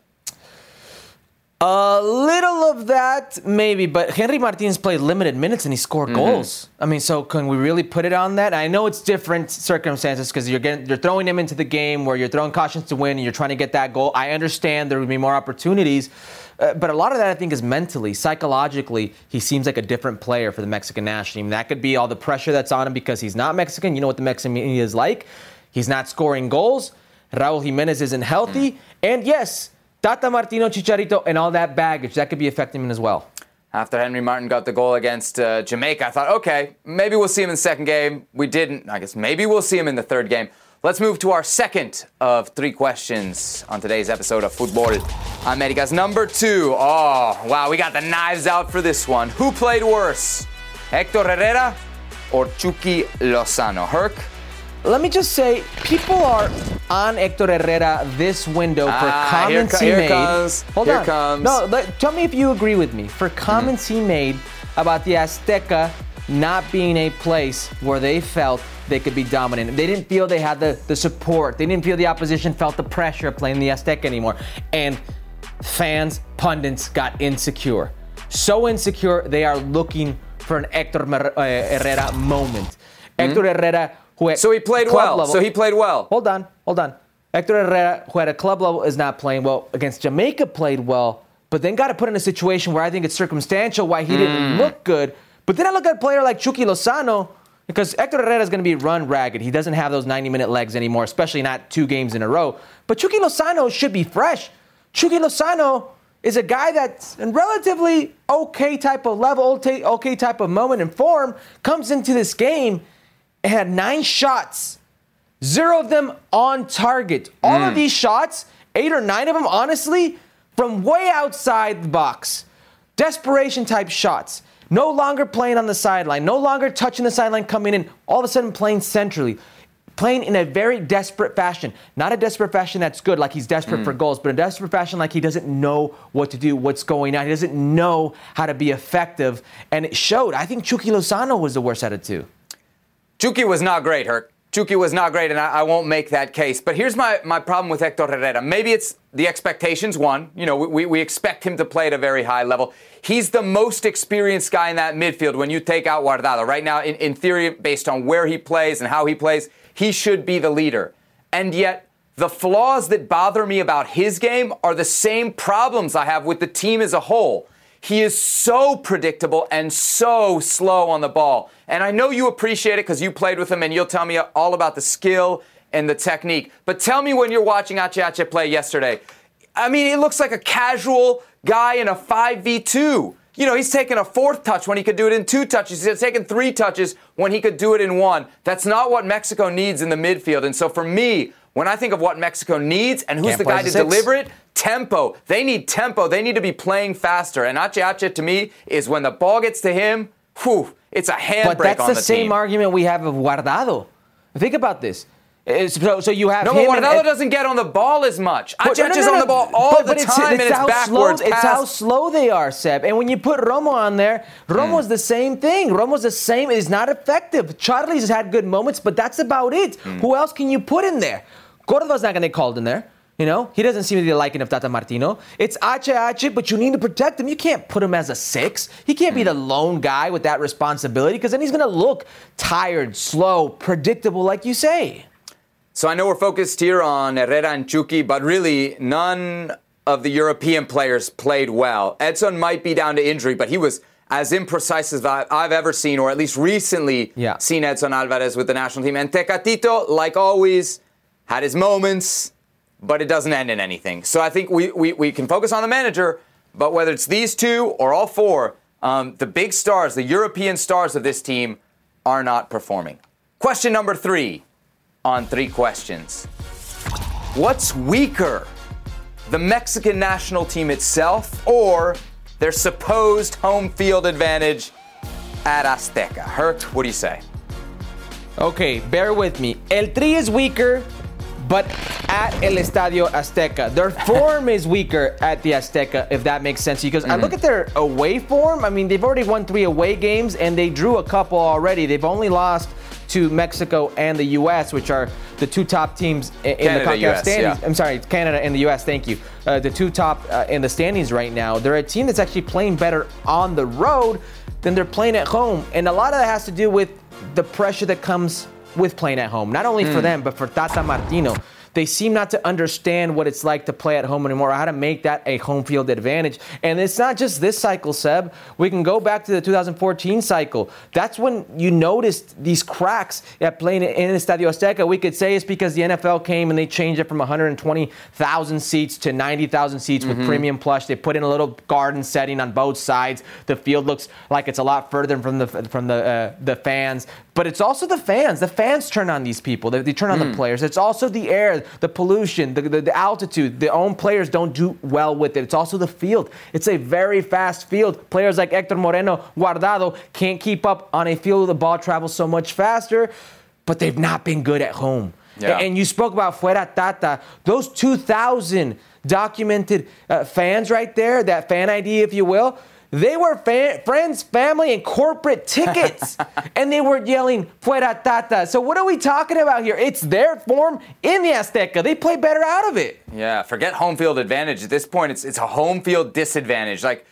A little of that, maybe, but Henry Martinez played limited minutes and he scored goals. I mean, so can we really put it on that? I know it's different circumstances because you're throwing him into the game where you're throwing cautions to win and you're trying to get that goal. I understand there would be more opportunities, but a lot of that I think is mentally, psychologically, he seems like a different player for the Mexican national team. That could be all the pressure that's on him because he's not Mexican. You know what the Mexican media is like. He's not scoring goals. Raul Jimenez isn't healthy. And yes, Tata Martino, Chicharito, and all that baggage, that could be affecting him as well. After Henry Martin got the goal against Jamaica, I thought, okay, maybe we'll see him in the second game. We didn't. I guess maybe we'll see him in the third game. Let's move to our second of 3 questions on today's episode of Fútbol Américas. Number 2. Oh, wow, we got the knives out for this one. Who played worse, Héctor Herrera or Chucky Lozano? Herc? Let me just say, people are on Héctor Herrera this window for comments he made. Hold on. No, tell me if you agree with me. For comments he made about the Azteca not being a place where they felt they could be dominant. They didn't feel they had the support. They didn't feel the opposition felt the pressure of playing the Azteca anymore. And fans, pundits got insecure. So insecure, they are looking for an Héctor Herrera moment. Héctor Herrera, so he played well. Level. So he played well. Hold on. Hector Herrera, who at a club level is not playing well, against Jamaica played well, but then got to put in a situation where I think it's circumstantial why he didn't look good. But then I look at a player like Chucky Lozano, because Hector Herrera is going to be run ragged. He doesn't have those 90-minute legs anymore, especially not 2 games in a row. But Chucky Lozano should be fresh. Chucky Lozano is a guy that's in relatively okay type of level, okay type of moment and form, comes into this game and had 9 shots, 0 of them on target. All of these shots, 8 or 9 of them, honestly, from way outside the box. Desperation type shots. No longer playing on the sideline, no longer touching the sideline, coming in, all of a sudden playing centrally, playing in a very desperate fashion. Not a desperate fashion that's good, like he's desperate for goals, but a desperate fashion like he doesn't know what to do, what's going on. He doesn't know how to be effective, and it showed. I think Chucky Lozano was the worst out of 2. Chucky was not great, Herc. Chucky was not great, and I won't make that case. But here's my problem with Hector Herrera. Maybe it's the expectations, one. You know, we expect him to play at a very high level. He's the most experienced guy in that midfield when you take out Guardado. Right now, in theory, based on where he plays and how he plays, he should be the leader. And yet, the flaws that bother me about his game are the same problems I have with the team as a whole. He is so predictable and so slow on the ball. And I know you appreciate it because you played with him and you'll tell me all about the skill and the technique. But tell me when you're watching Ache play yesterday. I mean, it looks like a casual guy in a 5v2. You know, he's taking a 4th touch when he could do it in 2 touches. He's taking 3 touches when he could do it in 1. That's not what Mexico needs in the midfield. And so for me, when I think of what Mexico needs and who's the guy to deliver it, tempo. They need tempo. They need to be playing faster. And Ache to me is when the ball gets to him, it's a handbrake on the team. But that's the same argument we have of Guardado. Think about this. So you have him. No, but Guardado doesn't get on the ball as much. Ache is on the ball all the time, and it's backwards. It's how slow they are, Seb. And when you put Romo on there, Romo's the same thing. Romo's the same. It's not effective. Charlie's has had good moments, but that's about it. Who else can you put in there? Cordova's not going to get called in there. You know, he doesn't seem to be the liking of Tata Martino. It's Ache, but you need to protect him. You can't put him as a 6. He can't be the lone guy with that responsibility because then he's going to look tired, slow, predictable, like you say. So I know we're focused here on Herrera and Chucky, but really none of the European players played well. Edson might be down to injury, but he was as imprecise as I've ever seen, or at least recently seen Edson Alvarez with the national team. And Tecatito, like always, had his moments, but it doesn't end in anything. So I think we can focus on the manager, but whether it's these 2 or all 4, the big stars, the European stars of this team are not performing. Question number 3 on 3 questions. What's weaker, the Mexican national team itself or their supposed home field advantage at Azteca? Herc, what do you say? Okay, bear with me. El Tri is weaker, but at El Estadio Azteca. Their form is weaker at the Azteca, if that makes sense. Because I look at their away form. I mean, they've already won 3 away games, and they drew a couple already. They've only lost to Mexico and the U.S., which are the 2 top teams in the CONCACAF standings. Yeah. I'm sorry, Canada and the U.S., thank you. The 2 top in the standings right now. They're a team that's actually playing better on the road than they're playing at home. And a lot of that has to do with the pressure that comes with playing at home. Not only for them, but for Tata Martino. They seem not to understand what it's like to play at home anymore, how to make that a home field advantage. And it's not just this cycle, Seb. We can go back to the 2014 cycle. That's when you noticed these cracks at playing in Estadio Azteca. We could say it's because the NFL came and they changed it from 120,000 seats to 90,000 seats with premium plush. They put in a little garden setting on both sides. The field looks like it's a lot further from the fans. But it's also the fans. The fans turn on these people. They turn on the players. It's also the air, the pollution, the altitude. The own players don't do well with it. It's also the field. It's a very fast field. Players like Hector Moreno, Guardado can't keep up on a field where the ball travels so much faster, but they've not been good at home. Yeah. And you spoke about Fuera Tata. Those 2,000 documented fans right there, that fan ID, if you will, they were friends, family, and corporate tickets. And they were yelling, Fuera Tata. So what are we talking about here? It's their form in the Azteca. They play better out of it. Yeah, forget home field advantage. At this point, it's a home field disadvantage. Like,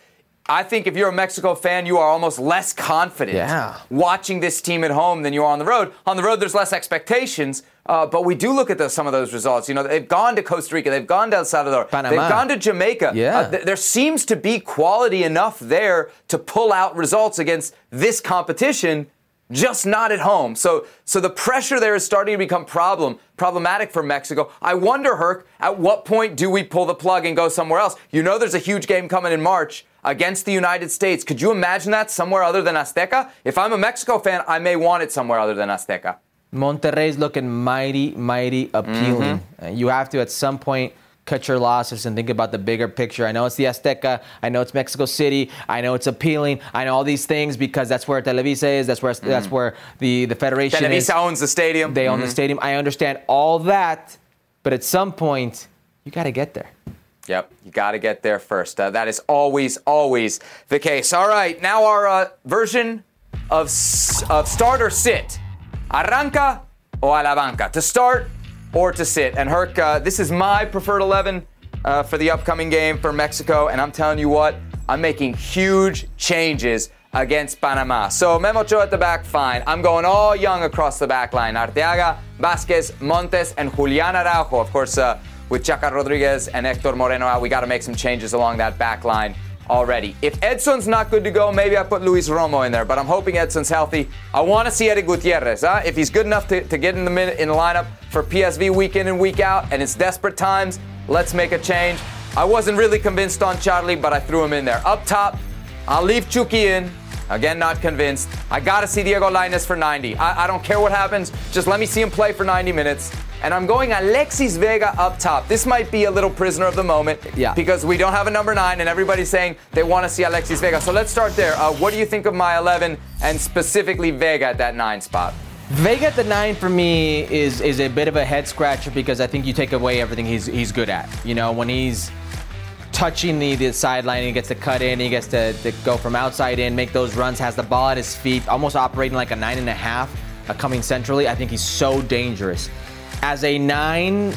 I think if you're a Mexico fan, you are almost less confident watching this team at home than you are on the road. On the road, there's less expectations, but we do look at some of those results. You know, they've gone to Costa Rica, they've gone to El Salvador, Panama. They've gone to Jamaica. There seems to be quality enough there to pull out results against this competition, just not at home. So the pressure there is starting to become problematic for Mexico. I wonder, Herc, at what point do we pull the plug and go somewhere else? You know there's a huge game coming in March against the United States. Could you imagine that somewhere other than Azteca? If I'm a Mexico fan, I may want it somewhere other than Azteca. Monterrey's looking mighty, mighty appealing. You have to, at some point, cut your losses and think about the bigger picture. I know it's the Azteca. I know it's Mexico City. I know it's appealing. I know all these things because that's where Televisa is. That's where the federation is. Televisa owns the stadium. They own the stadium. I understand all that, but at some point, you got to get there. Yep, you got to get there first. That is always, always the case. All right, now our version of start or sit. Arranca o a la banca. To start or to sit. And Herc, this is my preferred 11 for the upcoming game for Mexico. And I'm telling you what, I'm making huge changes against Panama. So Memo Ochoa at the back, fine. I'm going all young across the back line. Arteaga, Vasquez, Montes, and Julian Araujo. Of course, with Chaca Rodriguez and Hector Moreno out, we got to make some changes along that back line already. If Edson's not good to go, maybe I put Luis Romo in there, but I'm hoping Edson's healthy. I want to see Eric Gutierrez. If he's good enough to get in the lineup for PSV week in and week out, and it's desperate times, let's make a change. I wasn't really convinced on Charlie, but I threw him in there. Up top, I'll leave Chucky in. Again, not convinced. I got to see Diego Lainez for 90. I don't care what happens. Just let me see him play for 90 minutes. And I'm going Alexis Vega up top. This might be a little prisoner of the moment because we don't have a number 9 and everybody's saying they want to see Alexis Vega. So let's start there. What do you think of my 11 and specifically Vega at that 9 spot? Vega at the 9 for me is a bit of a head scratcher because I think you take away everything he's good at. You know, when he's touching the sideline, he gets to cut in, he gets to go from outside in, make those runs, has the ball at his feet, almost operating like a 9.5, coming centrally. I think he's so dangerous. As a 9,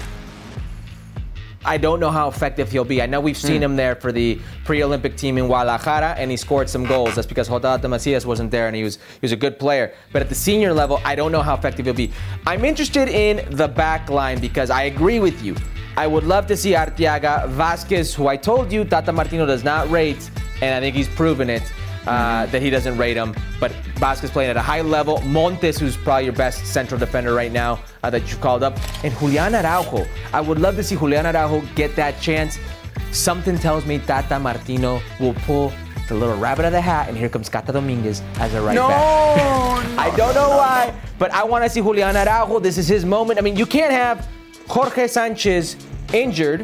I don't know how effective he'll be. I know we've seen him there for the pre-Olympic team in Guadalajara, and he scored some goals. That's because Jota Macias wasn't there, and he was a good player. But at the senior level, I don't know how effective he'll be. I'm interested in the back line because I agree with you. I would love to see Arteaga, Vasquez, who I told you Tata Martino does not rate, and I think he's proven it, that he doesn't rate him. But Vasquez playing at a high level. Montes, who's probably your best central defender right now that you called up. And Julian Araujo. I would love to see Julian Araujo get that chance. Something tells me Tata Martino will pull the little rabbit out of the hat, and here comes Cata Dominguez as a right back. I don't know why, but I want to see Julian Araujo. This is his moment. I mean, you can't have Jorge Sanchez injured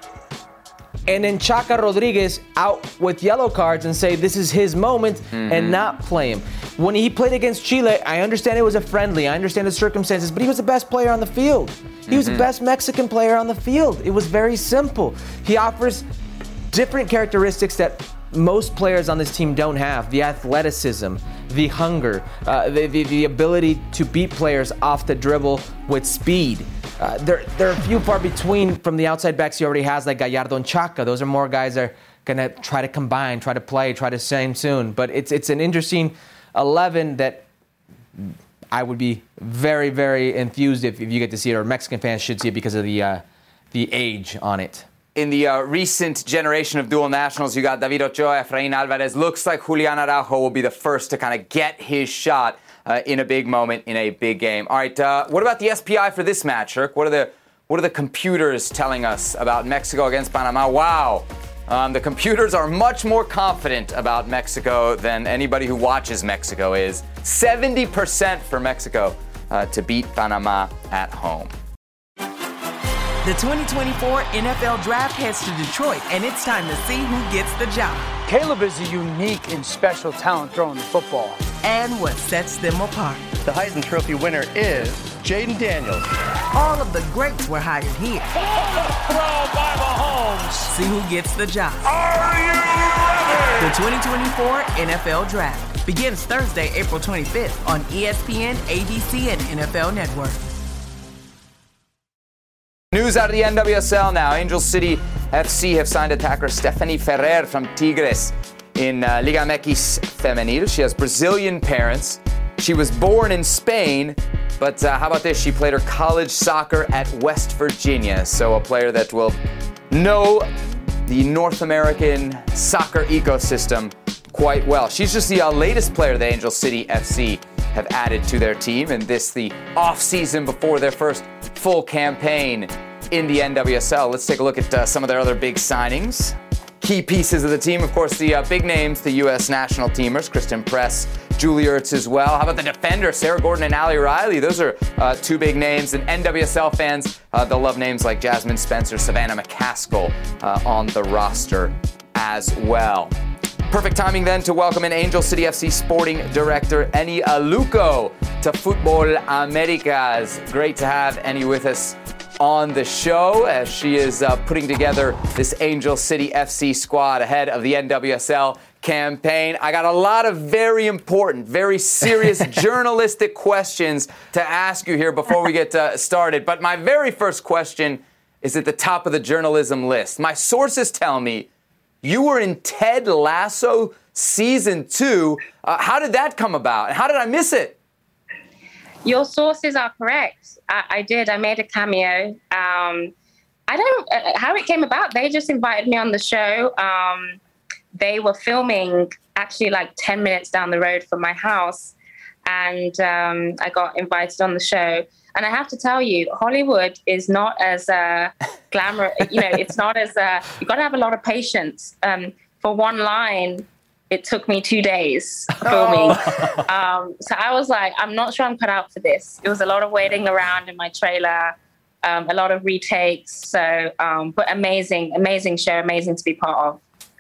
and then Chaca Rodriguez out with yellow cards and say this is his moment and not play him. When he played against Chile, I understand it was a friendly, I understand the circumstances, but he was the best player on the field. He was the best Mexican player on the field. It was very simple. He offers different characteristics that most players on this team don't have. The athleticism, the hunger, the ability to beat players off the dribble with speed. There are a few far between from the outside backs he already has, like Gallardo and Chaca. Those are more guys that are going to try to combine, try to play, try to same soon. But it's an interesting 11 that I would be very, very enthused if you get to see it, or Mexican fans should see it because of the age on it. In the recent generation of dual nationals, you got David Ochoa, Efrain Alvarez. Looks like Julian Araujo will be the first to kind of get his shot in a big moment, in a big game. All right, what about the SPI for this match, Herc? What are the computers telling us about Mexico against Panama? Wow. The computers are much more confident about Mexico than anybody who watches Mexico is. 70% for Mexico to beat Panama at home. The 2024 NFL Draft heads to Detroit, and it's time to see who gets the job. Caleb is a unique and special talent throwing the football. And what sets them apart. The Heisman Trophy winner is Jaden Daniels. All of the greats were hired here. Throw by Mahomes. See who gets the job. Are you ready? The 2024 NFL Draft begins Thursday, April 25th on ESPN, ABC, and NFL Network. News out of the NWSL now. Angel City FC have signed attacker Stephanie Ferrer from Tigres. in Liga MX Femenil. She has Brazilian parents. She was born in Spain, but how about this? She played her college soccer at West Virginia, so a player that will know the North American soccer ecosystem quite well. She's just the latest player that Angel City FC have added to their team, and this the off-season before their first full campaign in the NWSL. Let's take a look at some of their other big signings. Key pieces of the team, of course, the big names, the U.S. national teamers, Kristen Press, Julie Ertz as well. How about the defender, Sarah Gordon and Ali Riley? Those are two big names. And NWSL fans, they'll love names like Jasmine Spencer, Savannah McCaskill on the roster as well. Perfect timing then to welcome in Angel City FC sporting director Eni Aluko to Futbol Americas. Great to have Eni with us on the show as she is putting together this Angel City FC squad ahead of the NWSL campaign. I got a lot of very important, very serious journalistic questions to ask you here before we get started. But my very first question is at the top of the journalism list. My sources tell me you were in Ted Lasso season 2. How did that come about? And how did I miss it? Your sources are correct. I did. I made a cameo. I don't how it came about. They just invited me on the show. They were filming actually like 10 minutes down the road from my house, and I got invited on the show. And I have to tell you, Hollywood is not as glamorous. It's not as you got to have a lot of patience. For one line, it took me 2 days filming. So I was like, I'm not sure I'm cut out for this. It was a lot of waiting around in my trailer, a lot of retakes. So, but amazing show, amazing to be part of.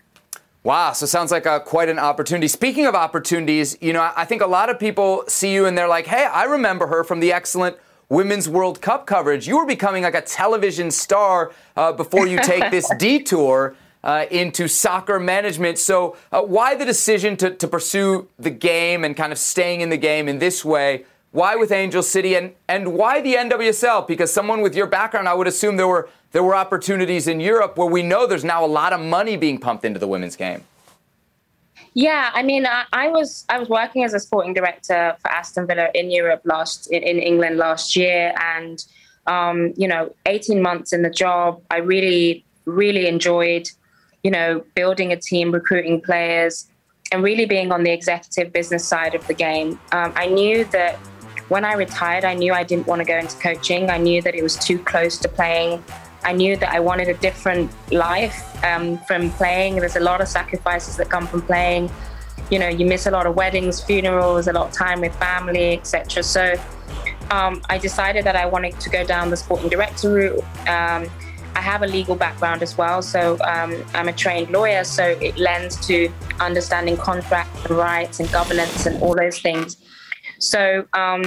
Wow, so sounds like quite an opportunity. Speaking of opportunities, I think a lot of people see you and they're like, hey, I remember her from the excellent Women's World Cup coverage. You were becoming like a television star before you take this detour into soccer management. So why the decision to pursue the game and kind of staying in the game in this way? Why with Angel City and why the NWSL? Because someone with your background, I would assume there were opportunities in Europe where we know there's now a lot of money being pumped into the women's game. Yeah, I mean, I was working as a sporting director for Aston Villa in Europe in England last year, and 18 months in the job, I really, really enjoyed, building a team, recruiting players, and really being on the executive business side of the game. I knew that when I retired, I knew I didn't want to go into coaching. I knew that it was too close to playing. I knew that I wanted a different life from playing. There's a lot of sacrifices that come from playing. You miss a lot of weddings, funerals, a lot of time with family, etc. So I decided that I wanted to go down the sporting director route. I have a legal background as well, so I'm a trained lawyer, so it lends to understanding contracts and rights and governance and all those things. So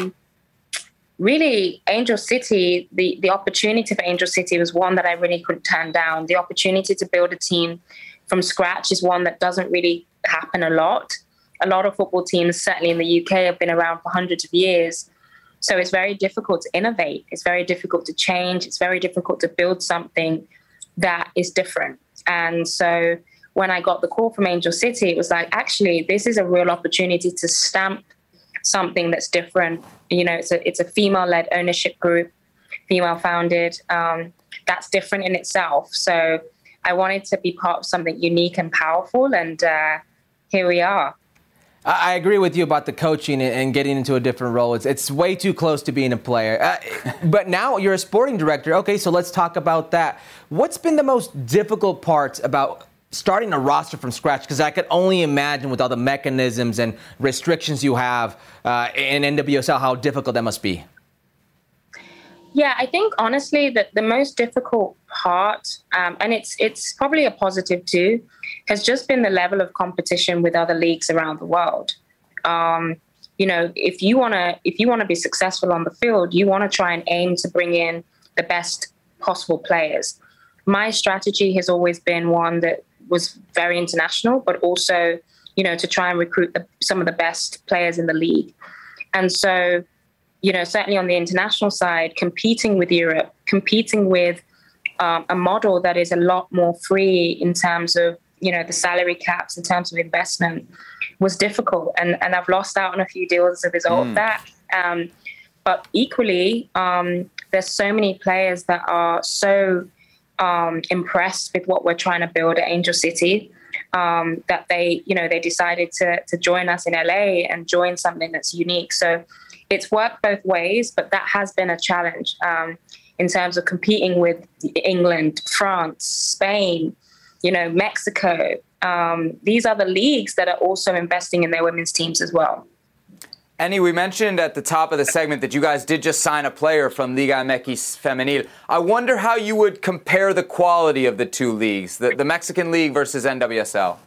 really, Angel City, the opportunity for Angel City was one that I really couldn't turn down. The opportunity to build a team from scratch is one that doesn't really happen a lot. A lot of football teams, certainly in the UK, have been around for hundreds of years. So it's very difficult to innovate. It's very difficult to change. It's very difficult to build something that is different. And so when I got the call from Angel City, it was like, actually, this is a real opportunity to stamp something that's different. It's a female-led ownership group, female-founded. That's different in itself. So I wanted to be part of something unique and powerful, and here we are. I agree with you about the coaching and getting into a different role. It's way too close to being a player. But now you're a sporting director. Okay, so let's talk about that. What's been the most difficult part about starting a roster from scratch? Because I could only imagine with all the mechanisms and restrictions you have in NWSL, how difficult that must be. Yeah, I think honestly that the most difficult part, and it's probably a positive too, has just been the level of competition with other leagues around the world. If you want to be successful on the field, you want to try and aim to bring in the best possible players. My strategy has always been one that was very international, but also, to try and recruit some of the best players in the league. And so, certainly on the international side, competing with Europe, competing with a model that is a lot more free in terms of the salary caps, in terms of investment, was difficult. And I've lost out on a few deals as a result of that. But equally, there's so many players that are so impressed with what we're trying to build at Angel City, that they decided to join us in LA and join something that's unique. So it's worked both ways, but that has been a challenge in terms of competing with England, France, Spain, Mexico. These are the leagues that are also investing in their women's teams as well. Annie, we mentioned at the top of the segment that you guys did just sign a player from Liga MX Femenil. I wonder how you would compare the quality of the two leagues, the Mexican League versus NWSL.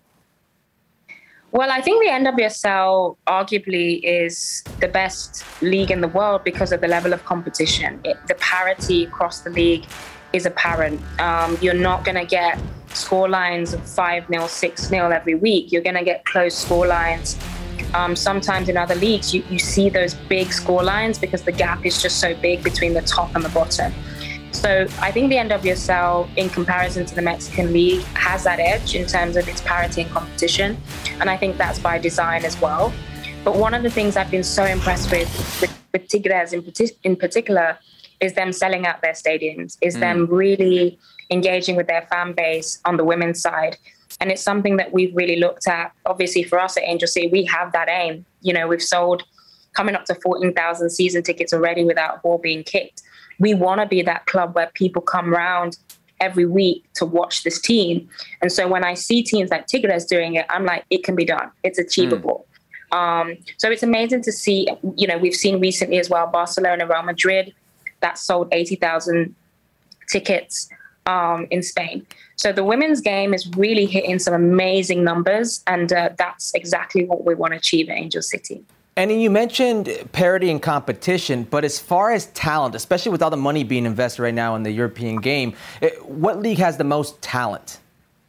Well, I think the NWSL arguably is the best league in the world because of the level of competition. The parity across the league is apparent. You're not going to get score lines of 5-0, 6-0 every week. You're going to get close score lines. Sometimes in other leagues, you see those big score lines because the gap is just so big between the top and the bottom. So I think the NWSL, in comparison to the Mexican League, has that edge in terms of its parity and competition. And I think that's by design as well. But one of the things I've been so impressed with Tigres in particular is them selling out their stadiums, is them really engaging with their fan base on the women's side. And it's something that we've really looked at. Obviously, for us at Angel City, we have that aim. We've sold coming up to 14,000 season tickets already without a ball being kicked. We want to be that club where people come round every week to watch this team. And so when I see teams like Tigres doing it, I'm like, it can be done. It's achievable. So it's amazing to see, we've seen recently as well, Barcelona, Real Madrid, that sold 80,000 tickets in Spain. So the women's game is really hitting some amazing numbers, and that's exactly what we want to achieve at Angel City. And you mentioned parity and competition, but as far as talent, especially with all the money being invested right now in the European game, what league has the most talent?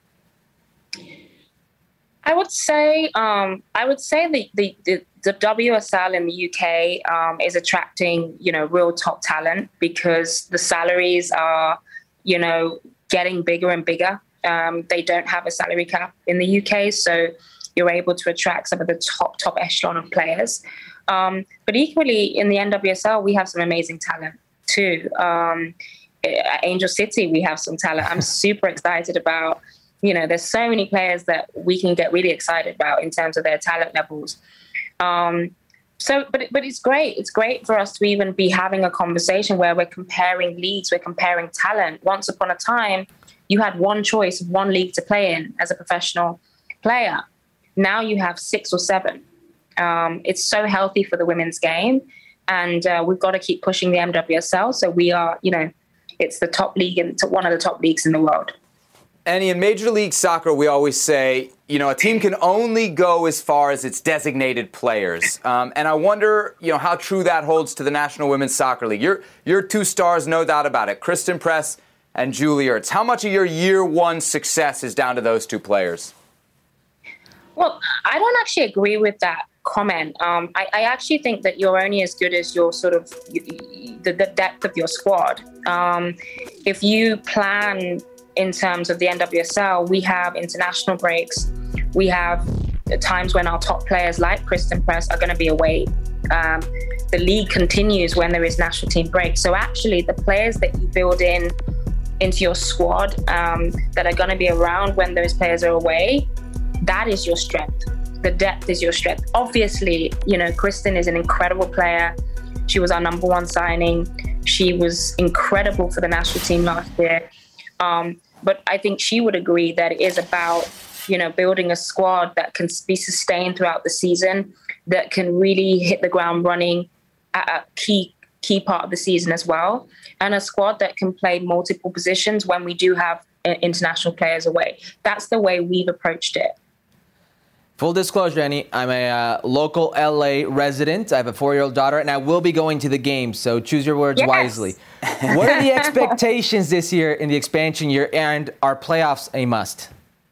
I would say the WSL in the UK is attracting, real top talent because the salaries are, getting bigger and bigger. They don't have a salary cap in the UK, so you're able to attract some of the top echelon of players. But equally, in the NWSL, we have some amazing talent too. At Angel City, we have some talent. I'm super excited about, there's so many players that we can get really excited about in terms of their talent levels. But it's great. It's great for us to even be having a conversation where we're comparing leagues, we're comparing talent. Once upon a time, you had one choice, one league to play in as a professional player. Now you have 6 or 7. It's so healthy for the women's game, and we've got to keep pushing the MWSL. So we are, it's the top league and one of the top leagues in the world. And in Major League Soccer, we always say, a team can only go as far as its designated players. And I wonder, how true that holds to the National Women's Soccer League. Your 2 stars, no doubt about it, Kristen Press and Julie Ertz. How much of your year one success is down to those 2 players? Well, I don't actually agree with that comment. I actually think that you're only as good as your sort of the depth of your squad. If you plan in terms of the NWSL, we have international breaks. We have times when our top players like Kristen Press are going to be away. The league continues when there is national team breaks. So actually the players that you build into your squad that are going to be around when those players are away, that is your strength. The depth is your strength. Obviously, Kristen is an incredible player. She was our number 1 signing. She was incredible for the national team last year. But I think she would agree that it is about, building a squad that can be sustained throughout the season, that can really hit the ground running at a key part of the season as well, and a squad that can play multiple positions when we do have international players away. That's the way we've approached it. Full disclosure, Annie, I'm a local LA resident. I have a 4-year-old daughter, and I will be going to the game, so choose your words wisely. What are the expectations this year in the expansion year, and are playoffs a must?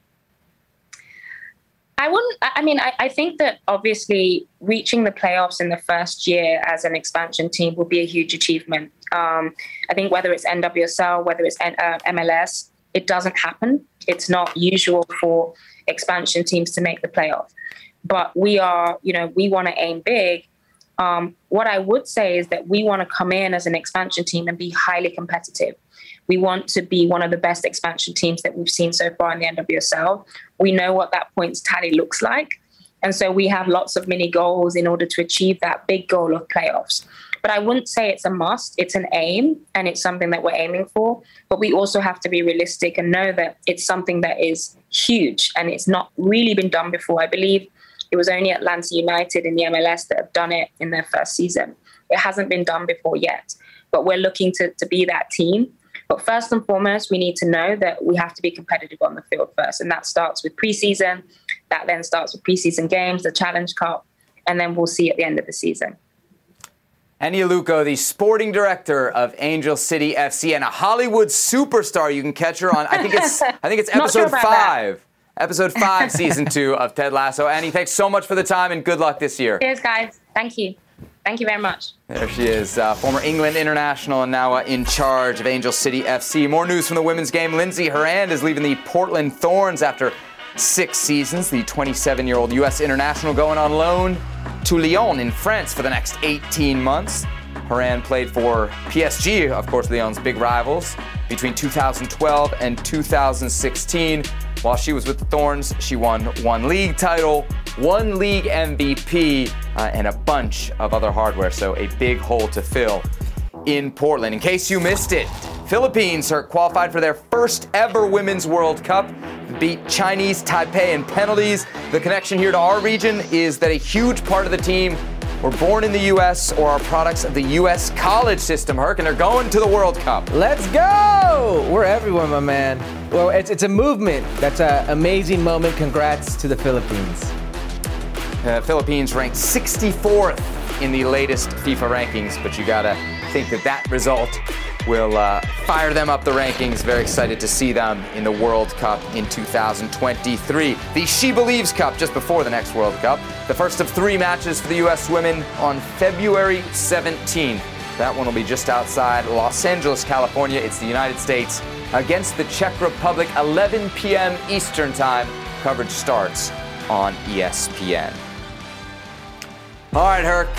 I think that obviously reaching the playoffs in the first year as an expansion team will be a huge achievement. I think whether it's NWSL, whether it's MLS, It doesn't happen. It's not usual for expansion teams to make the playoff. But we want to aim big. What I would say is that we want to come in as an expansion team and be highly competitive. We want to be one of the best expansion teams that we've seen so far in the NWSL. We know what that points tally looks like. And so we have lots of mini goals in order to achieve that big goal of playoffs. But I wouldn't say it's a must. It's an aim, and it's something that we're aiming for. But we also have to be realistic and know that it's something that is huge, and it's not really been done before. I believe it was only Atlanta United in the MLS that have done it in their first season. It hasn't been done before yet. But we're looking to be that team. But first and foremost, we need to know that we have to be competitive on the field first. And that starts with preseason. That then starts with preseason games, the Challenge Cup, and then we'll see at the end of the season. Eni Aluko, the sporting director of Angel City FC and a Hollywood superstar. You can catch her on, I think it's episode 5. Episode 5, season 2 of Ted Lasso. Eni, thanks so much for the time and good luck this year. Cheers, guys. Thank you. Thank you very much. There she is, former England international and now in charge of Angel City FC. More news from the women's game. Lindsey Horan is leaving the Portland Thorns after 6 seasons. The 27-year-old U.S. international going on loan to Lyon in France for the next 18 months. Horan played for PSG, of course, Lyon's big rivals, between 2012 and 2016. While she was with the Thorns, she won 1 league title, 1 league MVP, and a bunch of other hardware, so a big hole to fill in Portland. In case you missed it, Philippines are qualified for their first ever Women's World Cup, beat Chinese Taipei in penalties. The connection here to our region is that a huge part of the team were born in the U.S. or are products of the U.S. college system, Herc, and they're going to the World Cup. Let's go! We're everywhere, my man. Well, it's a movement. That's an amazing moment. Congrats to the Philippines. Philippines ranked 64th in the latest FIFA rankings, but you gotta think that result will fire them up the rankings. Very excited to see them in the World Cup in 2023. The She Believes Cup just before the next World Cup. The first of 3 matches for the U.S. women on February 17th. That one will be just outside Los Angeles, California. It's the United States against the Czech Republic, 11 p.m. Eastern Time. Coverage starts on ESPN. All right, Herc.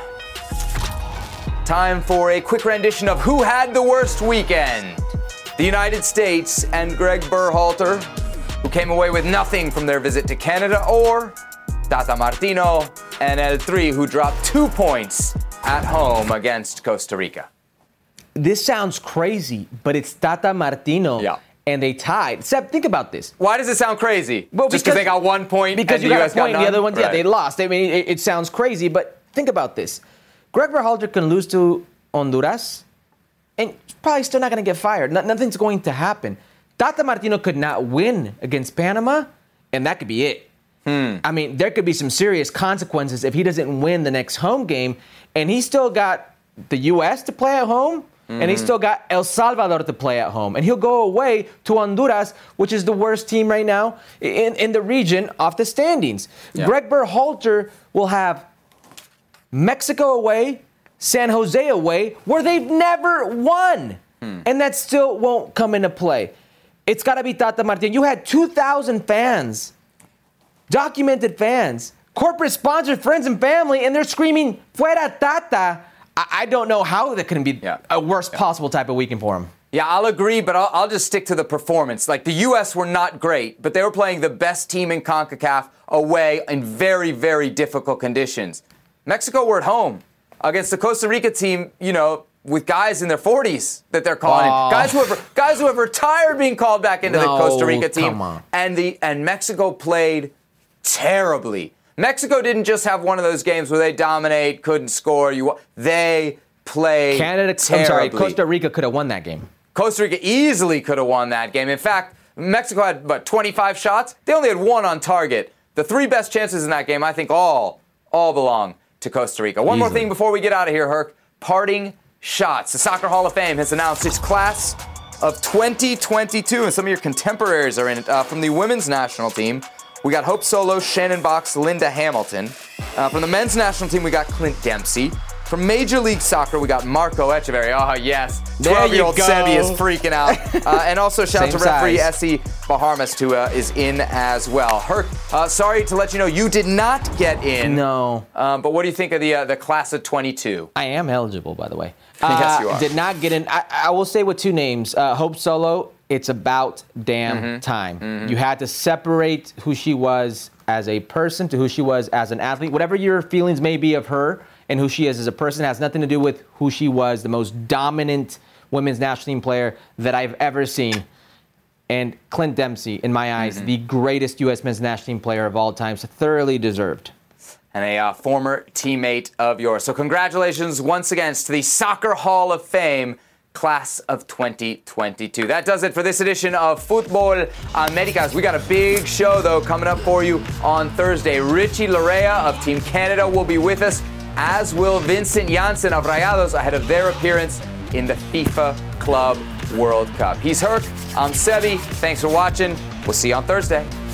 Time for a quick rendition of who had the worst weekend. The United States and Greg Berhalter, who came away with nothing from their visit to Canada, or Tata Martino and El Tri, who dropped 2 points at home against Costa Rica. This sounds crazy, but it's Tata Martino. Yeah. And they tied. Seb, think about this. Why does it sound crazy? Well, just because they got 1 point because and you the got U.S. a point, got none? The other ones, right. Yeah, they lost. I mean, it sounds crazy, but think about this. Greg Berhalter can lose to Honduras, and probably still not going to get fired. Nothing's going to happen. Tata Martino could not win against Panama, and that could be it. I mean, there could be some serious consequences if he doesn't win the next home game, and he's still got the U.S. to play at home, and he's still got El Salvador to play at home. And he'll go away to Honduras, which is the worst team right now in the region off the standings. Yeah. Greg Berhalter will have Mexico away, San Jose away, where they've never won. And that still won't come into play. It's got to be Tata Martino. You had 2,000 fans, documented fans, corporate sponsored friends and family, and they're screaming, Fuera Tata. I don't know how that can be a worst possible type of weekend for him. Yeah, I'll agree, but I'll just stick to the performance. Like, the U.S. were not great, but they were playing the best team in CONCACAF away in very, very difficult conditions. Mexico were at home against the Costa Rica team, you know, with guys in their 40s that they're calling. Guys who have retired being called back into the Costa Rica team. Come on. And Mexico played terribly. Mexico didn't just have one of those games where they dominate, couldn't score. They played terribly. Costa Rica could have won that game. Costa Rica easily could have won that game. In fact, Mexico had, 25 shots? They only had 1 on target. The 3 best chances in that game, I think, all belong to Costa Rica. One more thing before we get out of here, Herc. Parting shots. The Soccer Hall of Fame has announced its class of 2022, and some of your contemporaries are in it. From the women's national team, we got Hope Solo, Shannon Box, Linda Hamilton. From the men's national team, we got Clint Dempsey. From Major League Soccer, we got Marco Echeverri. Oh, yes. There 12-year-old you go. Sebi is freaking out. And also shout out to Same referee size. Essie Baharmas, who is in as well. Herc, sorry to let you know, you did not get in. No. But what do you think of the class of 22? I am eligible, by the way. Yes, you are. Did not get in. I will say with two names. Hope Solo, it's about damn time. You had to separate who she was as a person to who she was as an athlete. Whatever your feelings may be of her and who she is as a person has nothing to do with who she was, the most dominant women's national team player that I've ever seen. And Clint Dempsey, in my eyes, the greatest U.S. men's national team player of all time, so thoroughly deserved. And a former teammate of yours. So congratulations once again to the Soccer Hall of Fame class of 2022. That does it for this edition of Football Americas. We got a big show, though, coming up for you on Thursday. Richie Larea of Team Canada will be with us, as will Vincent Janssen of Rayados ahead of their appearance in the FIFA Club World Cup. He's Herc. I'm Sebi. Thanks for watching. We'll see you on Thursday.